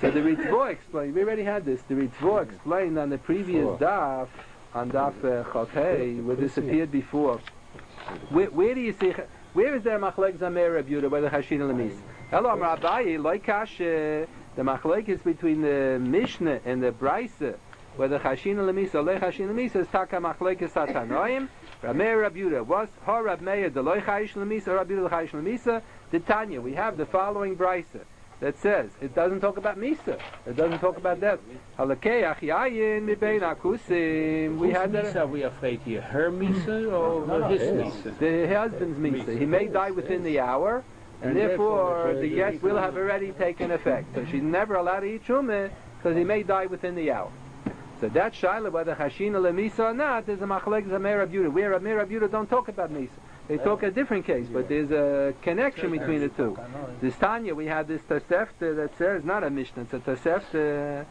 So the Ritvo explained, we already had this, the Ritvo explained on the previous daf, on daf Chotei, where this appeared before. Where do you see, where is there Machlek Zamer Reb Yehuda, where the Chashin Lemis? Hello, Amar Abaye, Loikash, the Machlek is between the Mishnah and the Braisa, where the Chashin Lemis, Le Chashin Lemis, is Taka Machlek Satanoim, Rameir Reb Yehuda, was Har Rab Meir, the Loi Chayish Lemis, or Rab Yehuda Chayish Lemisa, the Tanya, we have the following Braisa that says, it doesn't talk about Misa, it doesn't talk about that. Halakei Achiayin Mibein Akusim, we had that. Are we afraid here? Her Misa or his Misa? The husband's Misa. He may die within the hour, and therefore the get will have already taken effect. So she's never allowed to eat Shumeh, because he may die within the hour. So that Shaila, whether Chashina Lemisa or not, is a Machlek Zamer Reb Yehuda. Where Rameir Reb Yehuda don't talk about Misa. They talk a different case, but there's a connection between the two. This Tanya, we had this Tosefta that says, not a Mishnah, it's a Tosefta.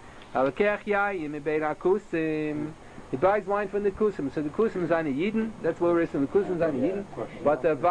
He buys wine from the Kusim, so the Kusim is on a Yidden, that's where we're saying, the Kusim is on a Yidden, but the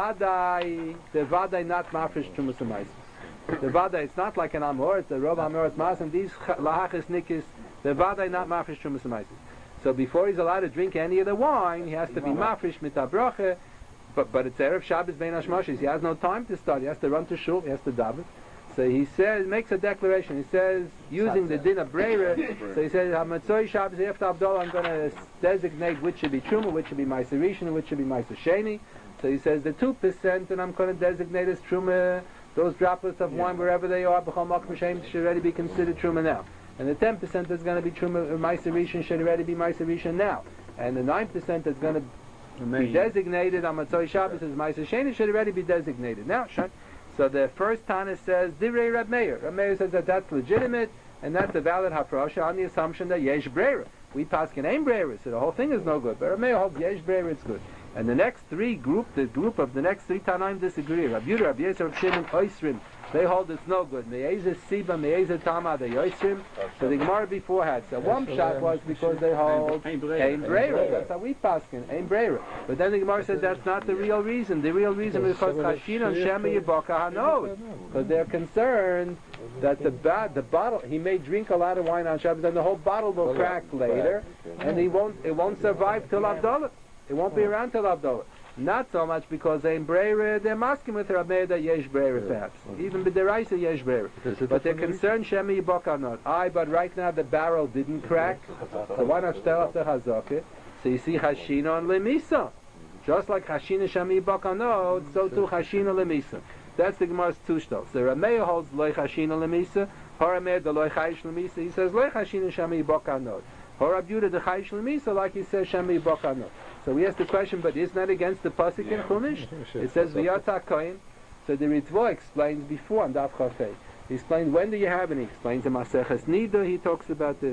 Vadai not Mafresh Trumas Amais. The Vadai, it's not like an Amor, it's the Rob Amor Masam, these Lahachas Nikis, the Vadai not Mafresh Trumas Amais. So before he's allowed to drink any of the wine, he has to be Mafresh Mitabrache. But it's Erev Shabbos Bein Hashmashis. He has no time to study. He has to run to shul. He has to daven. So he says, makes a declaration. He says, using the din of Breira. So he says, Hamatzoi Shabbos after Abdullah, I'm going to designate which should be Truma, which should be Ma'aser Rishon, and which should be Ma'aser Sheni. So he says the 2%, and I'm going to designate as Truma. Those droplets of wine, wherever they are, B'chol Makom Shem, should already be considered Truma now. And the 10% that's going to be Truma, Ma'aser Rishon, should already be Ma'aser Rishon now. And the 9% that's going to be designated on Matzoi Shabbos as Ma'aser Sheni should already be designated now. So the first Tana says Divrei Rab Meir. Rab Meir says that that's legitimate and that's a valid hafrosha on the assumption that Yesh Breira. We paskin Ein Breira, so the whole thing is no good. But Rab Meir holds Yesh Breira, it's good. And the next three the group of the next three Tanaim disagree. Rab Yehuda, Rab Yisrael, Rab Shimon, Oisrim, they hold it's no good. Me'ezah Siba, Me'ezah Tama, the Oisrim. So the Gemara before had. So one shot was because they hold Ein Breira. That's how we paskin, Ein Breira. But then the Gemara said that's not the real reason. The real reason is because Chashin and Shema Yibaka Hanod. Because they're concerned that the bottle, he may drink a lot of wine on Shabbos and the whole bottle will crack later and it won't survive till Abdullah. It won't be around till Abdullah. Not so much because they're masking with Rab Meir that Yesh Breira perhaps. Even B'deraisa Yesh Breira. But they're concerned Shema Yibaka not. But right now the barrel didn't crack. So why not tell us the Chazakah? So you see Chashina and Lemisa. Just like Chashina Shema Yibaka no, so too Chashina Lemisa. That's the Gemara's two shtos. So Rab Meir holds Loi Chashina Lemisa. Harameir the Loi Chayish Lemisa. He says Loi Chashina Shema Yibaka no. Rab Yehuda the Chayish Lemisa, like he says Shema Yibaka no. So we ask the question, but isn't that against the pasuk in Chumash? It says V'yata Kohen. So the Ritvo explains before on Daf Chafei. He explains when do you have it. He explains in Maseches Nida. He talks about this.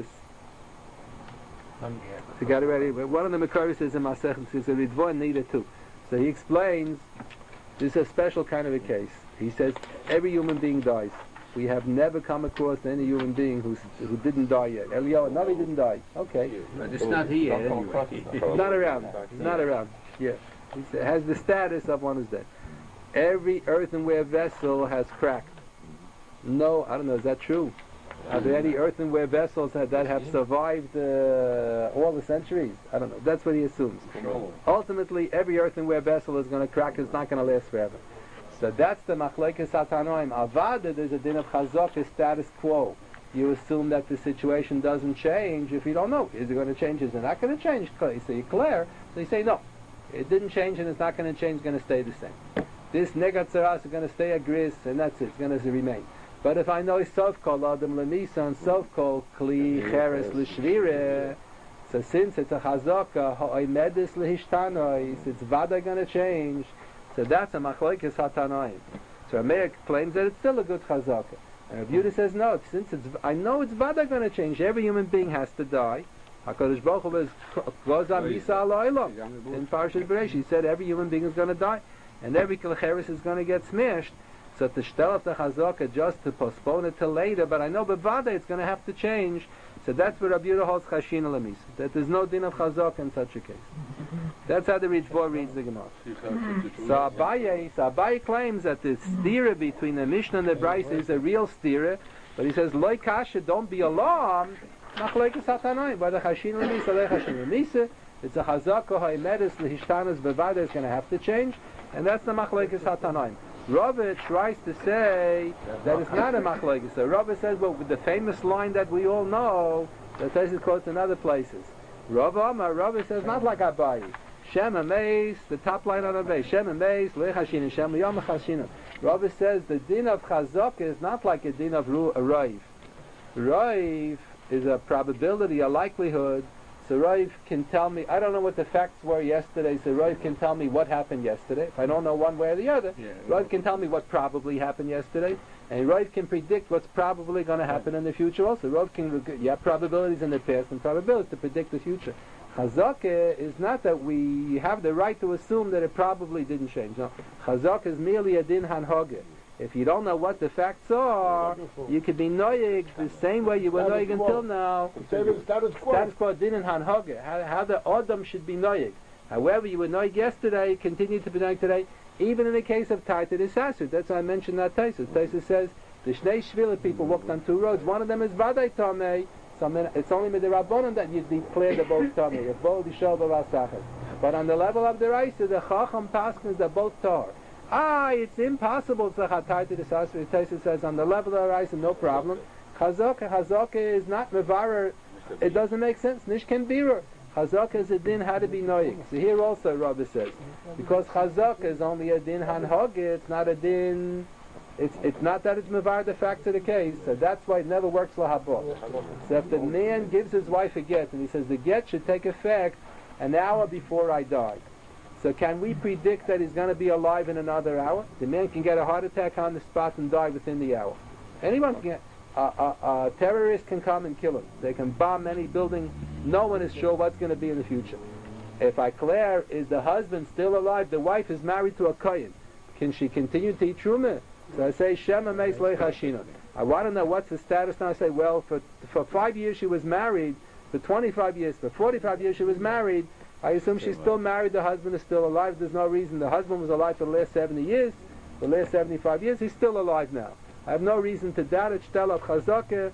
So got it ready. One of the Makaris says in Maseches is a Ritvo and Nida too. So he explains this is a special kind of a case. He says every human being dies. We have never come across any human being who didn't die yet. Eliyahu Navi didn't die. Okay. But it's not here anyway. He's not around. He's not around. Yeah. It has the status of one who's dead. Every earthenware vessel has cracked. No, I don't know, is that true? Are there any earthenware vessels that have survived all the centuries? I don't know. That's what he assumes. Ultimately, every earthenware vessel is going to crack. It's not going to last forever. So that's the machlekes hatanoim. Avada, there's a din of chazakah status quo. You assume that the situation doesn't change if you don't know. Is it going to change? Is it not going to change? You say clear. So you say no. It didn't change and it's not going to change. It's going to stay the same. This negatzaras is going to stay a gris and that's it. It's going to remain. But if I know sof kol adam lemisa and sof kol kli cheres l'shrire, so since it's a chazakah, ha'oimedis lehishtanoi, it's vada going to change. So that's a machlekes hatanoim. So Rameir claims that it's still a good chazakah. And Reb Yehuda says no, since I know it's vada going to change. Every human being has to die. HaKadosh Baruch Hu is gozam misa ala'olam. In Parashat Bereishis, he said every human being is going to die. And every kilcheres is going to get smashed. So to shtel of the chazakah just to postpone it till later, but I know bevada it's going to have to change. So that's where Rabbi Yehuda holds chashin alamis. That there's no din of chazakah in such a case. That's how the Ritvo reads the Gemara. So Abaye claims that the stira between the Mishnah and the Brisa is a real stira, But he says, Loi kasha, don't be alarmed. Machlekes hatanoim. Whether chashin l'misa, lei chashin l'misa. It's a chazaka ha'emedes l'hishtanas bevada is going to have to change. And that's the machlekes hatanoim. Rava tries to say that it's not a machlekes. So Rava says, well, with the famous line that we all know, that Tosfos quotes in other places. Rava says, not like Abayi. Shem Ameis, the top line on Abayi. Shem Ameis, Lei Chashin, Shem Yom Chashin. Rava says the din of chazaka is not like a din of Raiv. Raiv is a probability, a likelihood. So Raiv can tell me, I don't know what the facts were yesterday, so Raiv can tell me what happened yesterday. If I don't know one way or the other, Raiv can tell me what probably happened yesterday. And Raiv can predict what's probably going to happen in the future also. Raiv can, you have probabilities in the past and probabilities to predict the future. Chazaka is not that we have the right to assume that it probably didn't change. No, Chazaka is merely a din hanhoge. If you don't know what the facts are, you could be noyig the same way you were noyig until now. Status quo din and hanhoge. How the Adam should be noyig. However, you were noyig yesterday, continue to be noyig today, even in the case of Taita Desasud. That's why I mentioned that Tosfos. Tosfos says the Shnei Shvila people walked on two roads. One of them is Vadai Tomei. So it's only with the Rabbanon that you declare the both Tomei. If both Yishol B'Vasachet. But on the level of the Raisa, the Chacham Paskins are both Tar. It's impossible to Taita Desasud. Tosfos says on the level of the Raisa, no problem. Chazaka is not Mevarer. It doesn't make sense. Nishken Birur. Chazaka is a din how to be noying. So here also Rabbi says, because Chazaka is only a din hanhoge, it's not a din, it's not that it's mevar the facts of the case, so that's why it never works lahabot. So if the man gives his wife a get, and he says the get should take effect an hour before I die, so can we predict that he's going to be alive in another hour? The man can get a heart attack on the spot and die within the hour. Anyone can get, a terrorist can come and kill him. They can bomb any building. No one is sure what's going to be in the future. If I declare, is the husband still alive? The wife is married to a kohen. Can she continue to eat truma? So I say, Shema meis lei chashinon. I want to know what's the status now. I say, well, for 5 years she was married. For 25 years, for 45 years she was married. I assume she's still married. The husband is still alive. There's no reason. The husband was alive for the last 70 years. The last 75 years, he's still alive now. I have no reason to doubt it. Shtel of chazaka.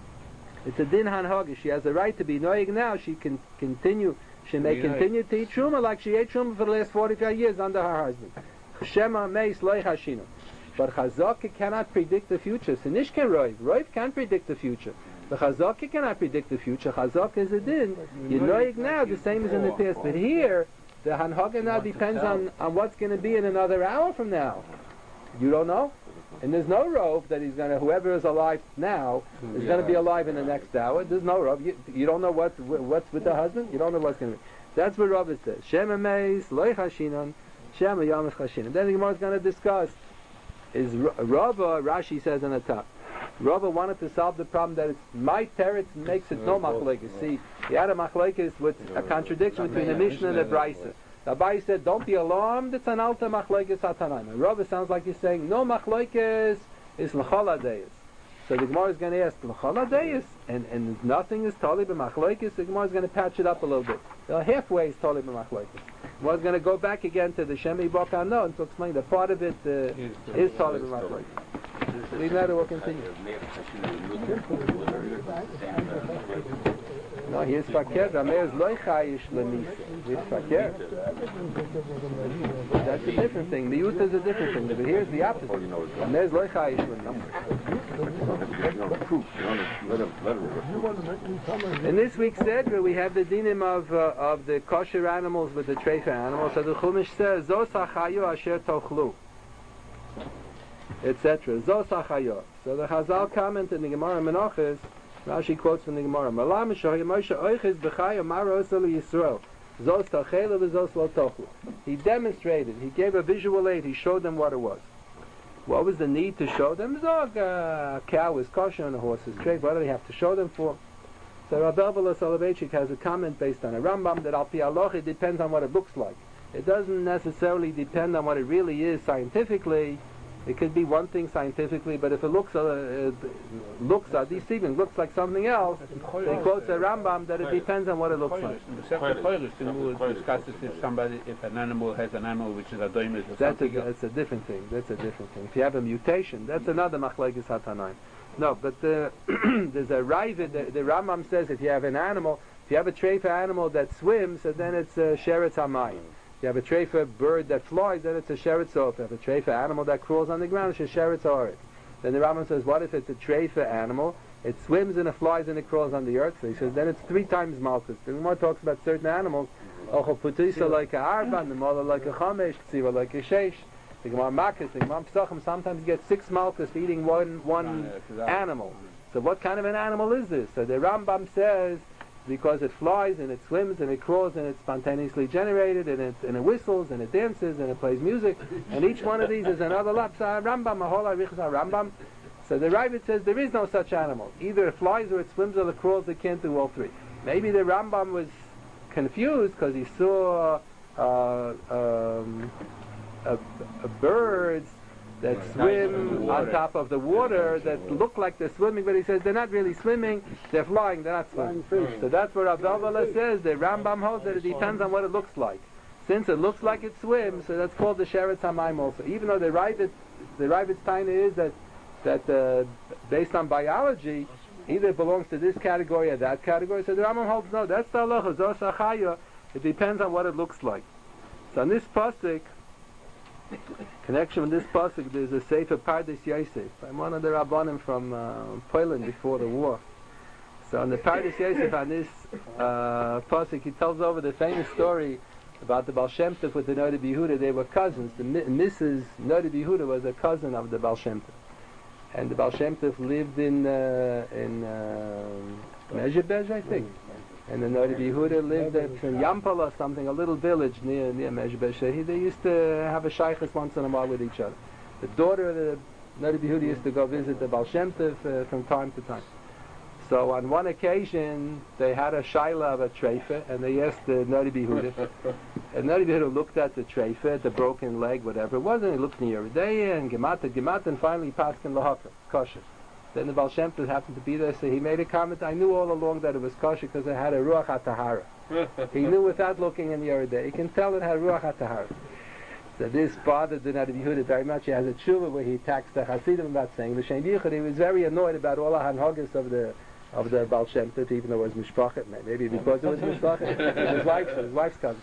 It's a din hanhoge. She has the right to be noyig now. She can continue. She may continue to eat truma like she ate truma for the last 45 years under her husband. Shema meis loy hashinu. But chazaka cannot predict the future. Sinishken roiv. Roiv can't predict the future. The chazaka cannot predict the future. Chazaka is a din. You noyig now the same as in the past. But here, the hanhoge now depends on what's going to be in another hour from now. You don't know. And there's no rove that he's going to, whoever is alive now is going to be alive in the next hour. There's no rove. You don't know what's with the husband. You don't know what's going to be. That's what Rava says. Shema meis, loy chashinon, shema yamas chashinon. Then the Gemara is going to discuss, is Rava, Rashi says on the top, Rava wanted to solve the problem that it's my teretz makes it no machlekes. See, he had a machlekes with a contradiction between the Mishnah and the Brisa. The Abai said, don't be alarmed, it's an alta machlekes hatanaim. And Rava sounds like he's saying, no machlekes is l'chol hadayis. So the Gemara is going to ask, l'chol hadayis? And nothing is totally b'machlekes? The Gemara is going to patch it up a little bit. Halfway is totally b'machlekes. The Gemara is going to go back again to the Shemi Bokano and to explain that part of it is totally b'machlekes. We matter will continue. No, he is fakir. Rameir is loy chayish lemisa. He is fakir. That's a different thing. The youth is a different thing. But here's the opposite. Rameir is loy chayish lemisa. In this week's Sedra, we have the dinim of the kosher animals with the treifa animals. So the Chumash says, Zos hachayu asher tochlu, etc. Zos hachayu. So the Chazal comment in the Gemara Menachos, Rashi quotes from the Gemara, Malam Moshe Oiches B'chaya Maro Osel Yisrael. Zos Tachelu v'Zos Lo Tochlu. He demonstrated, he gave a visual aid, he showed them what it was. What was the need to show them? A cow is kosher and a horse is treif. What do they have to show them for? So Rabbi Elvelah Soloveitchik has a comment based on a Rambam that Al Pi Halacha it depends on what it looks like. It doesn't necessarily depend on what it really is scientifically. It could be one thing scientifically, but if it looks deceiving, looks like something else, they quote the Rambam that it depends on what it looks like. The discusses if an animal has an animal which is a doimus or something. That's a different thing. That's a different thing. If you have a mutation, that's another machlekes hatanaim. No, but there's a Ravid, the Rambam says if you have an animal, if you have a treifa animal that swims, so then it's a sheretz hamayim. If you have a treifa bird that flies, then it's a sheretz off. If you have a treifa animal that crawls on the ground, it's a sheretz oret. Then the Rambam says, what if it's a treifa animal? It swims and it flies and it crawls on the earth. So he says, then it's 3 times malchus. The Gemara talks about certain animals, ochel putisa like a arba, the mother like a chamesh, tziva like a sheish. The Gemara Makis, the Gemara Pesachim sometimes get 6 malchus for eating one animal. So what kind of an animal is this? So the Rambam says, because it flies and it swims and it crawls and it's spontaneously generated and it whistles and it dances and it plays music, and each one of these is another lapsa Rambam, a whole Rambam. So the Ravid says there is no such animal. Either it flies or it swims or it crawls. It can't do all 3. Maybe the Rambam was confused because he saw birds that swim on top of the water that look like they're swimming, but he says they're not really swimming, they're flying, they're not swimming. So that's what Rav Elvala says. The Rambam holds that it depends on what it looks like. Since it looks like it swims, so that's called the sheretz hamayim also. Even though the Ravid's taina is that based on biology, either it belongs to this category or that category. So the Rambam holds no, that's the halacha, zos achaya. It depends on what it looks like. So in this pasuk, connection with this pasuk, there's a sefer Pardes Yosef by one of the Rabbanim from Poland before the war. So on the Pardes Yosef, on this pasuk, he tells over the famous story about the Baal Shem Tov with the Noda B'Yehuda. They were cousins. The Mrs. Noda B'Yehuda was a cousin of the Baal Shem Tov, and the Baal Shem Tov lived in Mezhebej, I think. And the Noda B'Yehuda lived in Yampal or something, a little village near Mezhebej. They used to have a shaykhus once in a while with each other. The daughter of the Noda B'Yehuda used to go visit the Baal Shem Tov from time to time. So on one occasion, they had a shayla of a treifa, and they asked the Noda B'Yehuda. And Noda B'Yehuda looked at the treifa, the broken leg, whatever it was, and he looked in Yeridei and Gemat, and finally Paskin Lahaka, kosher. Then the Baal Shem Tov happened to be there, so he made a comment, I knew all along that it was kosher because it had a Ruach HaTahara. He knew without looking in the Yeridei. You can tell it had Ruach HaTahara. So this bothered the Noda B'Yehuda very much. He has a tshuva where he attacks the Hasidim about saying L'Shem Yichud. He was very annoyed about all the hanhagos of the Baal Shem Tov, even though it was mishpachet, maybe because it was mishpachet, his wife's cousin.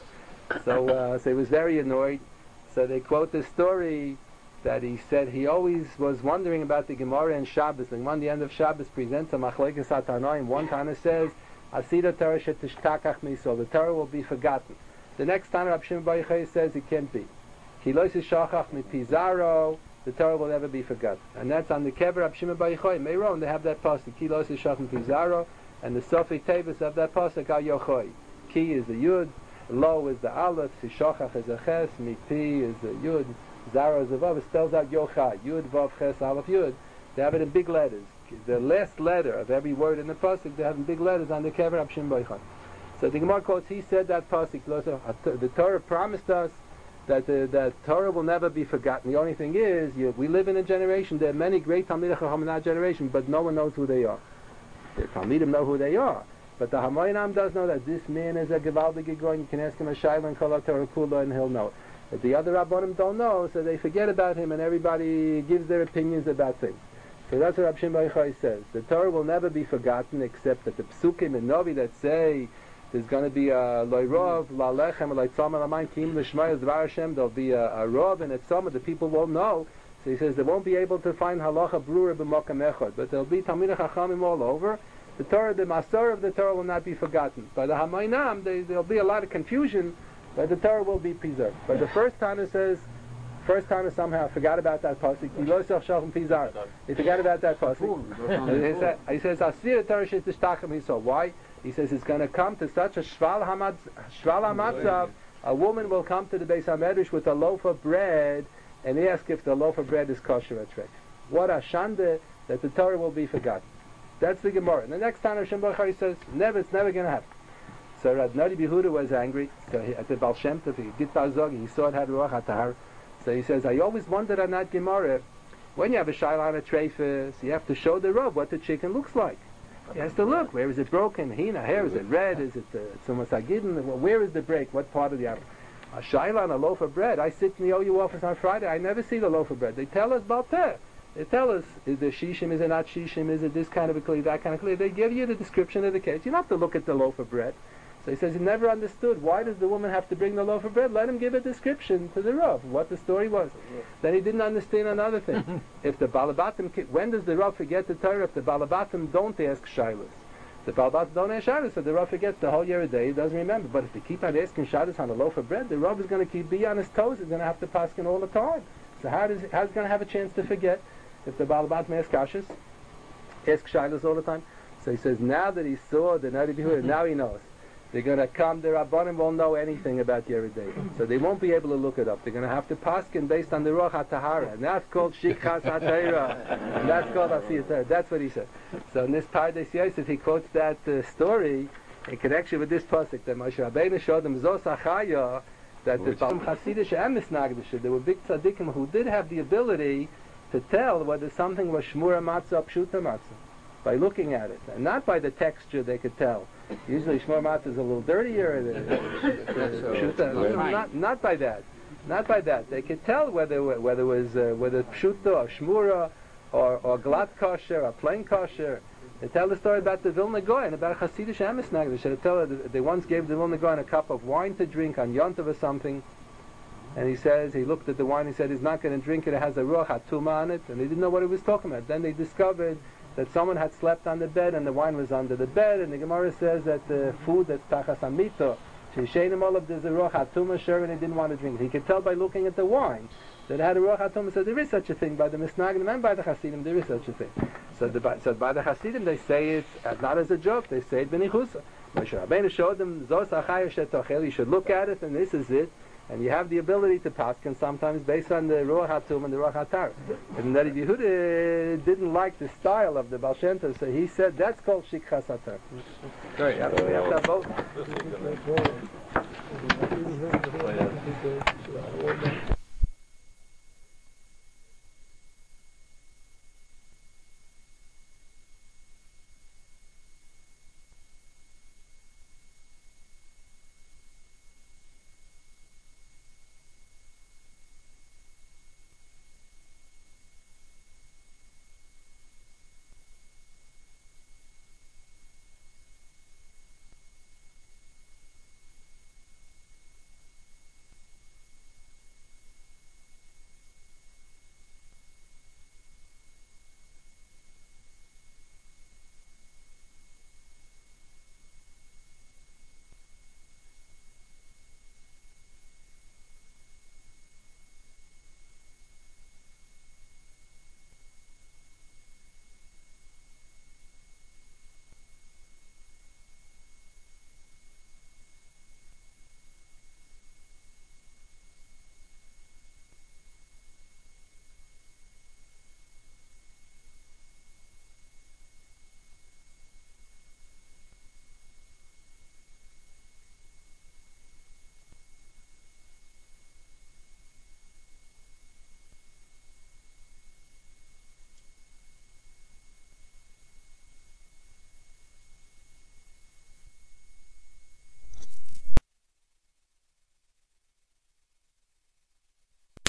So he was very annoyed. So they quote this story that he said he always was wondering about the Gemara and Shabbos. And one, the end of Shabbos presents a machlekes hatanoim. One Tana says, "Asida Torah shetistakach miso." The Torah will be forgotten. The next Tana, Rab Shimon Bar Yochai, says it can't be. Ki lo yishachach mipizaro. The Torah will never be forgotten. And that's on the kever Rab Shimon Bar Yochai. Meiron, they have that pasuk. Ki lo yishachach mipizaro. And the Sofi Tevis of that pasuk al Yochai. Ki is the Yud, Lo is the Aleph, Yishachach is the Ches, Mipi is the Yud, Zara is the Vav. It spells out Yochai. Yud, Vav, Ches, Aleph, Yud. They have it in big letters. The last letter of every word in the pasuk, they have in big letters on the kever Rab Shimon Bar Yochai. So the Gemara quotes, he said that pasuk, the Torah promised us that Torah will never be forgotten. The only thing is, we live in a generation, there are many great Talmidei Chacham in that generation, but no one knows who they are. The Talmidim know who they are, but the Hamoinam does know that this man is a Gevaldig Gegoin. You can ask him a Shaila and Kol Torah Kula and he'll know. But the other Rabbanim don't know, so they forget about him and everybody gives their opinions about things. So that's what Rab Shimon Bar Yochai says. The Torah will never be forgotten, except that the Psukim and Novi that say there's going to be a Loirov, La Lechem, La Tzama, La Main, Kim, Lishmai, Zvar Hashem. There'll be a Rov and a Tzama. The people won't know. So he says they won't be able to find Halacha Brura b'Mokam Echad. But there'll be Talmidei Chachamim all over. The Torah, the Masorah of the Torah will not be forgotten. By the Hamaynam, there'll be a lot of confusion, but the Torah will be preserved. But the first Tana says, somehow forgot about that pasuk. He forgot about that pasuk. He says, "Asir Torah shetishtachem." He saw why. He says it's going to come to such a shval hamatzav. A woman will come to the Beis Hamedrash with a loaf of bread and ask if the loaf of bread is kosher or treif. What a shanda that the Torah will be forgotten. That's the Gemara. And the next time Rab Shimon Bar Yochai says, it's never going to happen. So Rab Noda B'Yehuda was angry. So at the Baal Shem Tov, he did Tazog, he saw it had Ruach HaTahar. So he says, I always wondered on that Gemara, when you have a shayla on a treifus, you have to show the Rav what the chicken looks like. He has to look, where is it broken? Here, is it red? Is it Tzumas Hagidin? Where is the break? What part of the apple? A shayla on a loaf of bread. I sit in the OU office on Friday, I never see the loaf of bread. They tell us about that. They tell us, is there shishim, is it not shishim, is it this kind of a kli, that kind of kli. They give you the description of the case. You don't have to look at the loaf of bread. So he says he never understood, why does the woman have to bring the loaf of bread? Let him give a description to the Rav, what the story was. Then he didn't understand another thing. If the Balabatim, when does the Rav forget the Torah? If the Balabatim don't ask Shilas. The Balabatim don't ask Shilas, so the Rav forgets the whole year a day, he doesn't remember. But if they keep on asking Shilas on a loaf of bread, the Rav is going to be on his toes, he's going to have to paskin all the time. So how's he going to have a chance to forget if the Balabatim ask Kashas, ask Shilas all the time? So he says, now that he saw the Nari Bihur, now he knows. They're going to come, the Rabbanim won't know anything about Yeridei. So they won't be able to look it up. They're going to have to paskin based on the Ruach HaTahara. And that's called Shikchas HaTorah. And that's called Asiyat Torah. That's what he said. So in this Pardes Yosef, he quotes that story in connection with this pasuk that Moshe Rabbeinu showed them Zos Achaya, that the Hasidish and Misnagdish, there were big tzaddikim who did have the ability to tell whether something was Shmura Matzah or Pshuta Matzah by looking at it. And not by the texture they could tell. Usually Shmur Matzah is a little dirtier. Not by that. Not by that. They could tell whether it was whether Pshuta or Shmura or Glat Kosher or plain Kosher. They tell the story about the Vilna Goyen, about Hasidish Amisnagdish. They once gave the Vilna Goyen a cup of wine to drink on Yontav or something. And he says, he looked at the wine, he said he's not going to drink it, it has a Ruach HaTuma on it. And they didn't know what he was talking about. Then they discovered that someone had slept on the bed and the wine was under the bed, and the Gemara says that the food that's tachas amito, sheishenim olav, there's a ruach hatuma, sure, and he didn't want to drink it. He could tell by looking at the wine that it had a ruach hatuma, so there is such a thing. By the Misnagdim and by the Hasidim, there is such a thing. So by the Hasidim, they say it not as a joke, they say it b'nichusa. Moshe Rabbeinu showed them, Zos achaya shetochel, you should look at it, and this is it. And you have the ability to paskin sometimes based on the Ruach HaTum and the Ruach HaTar. And Nari Yehuda didn't like the style of the Baal Shem Tov, so he said that's called Shikchas HaTar. Sorry, we have to have both.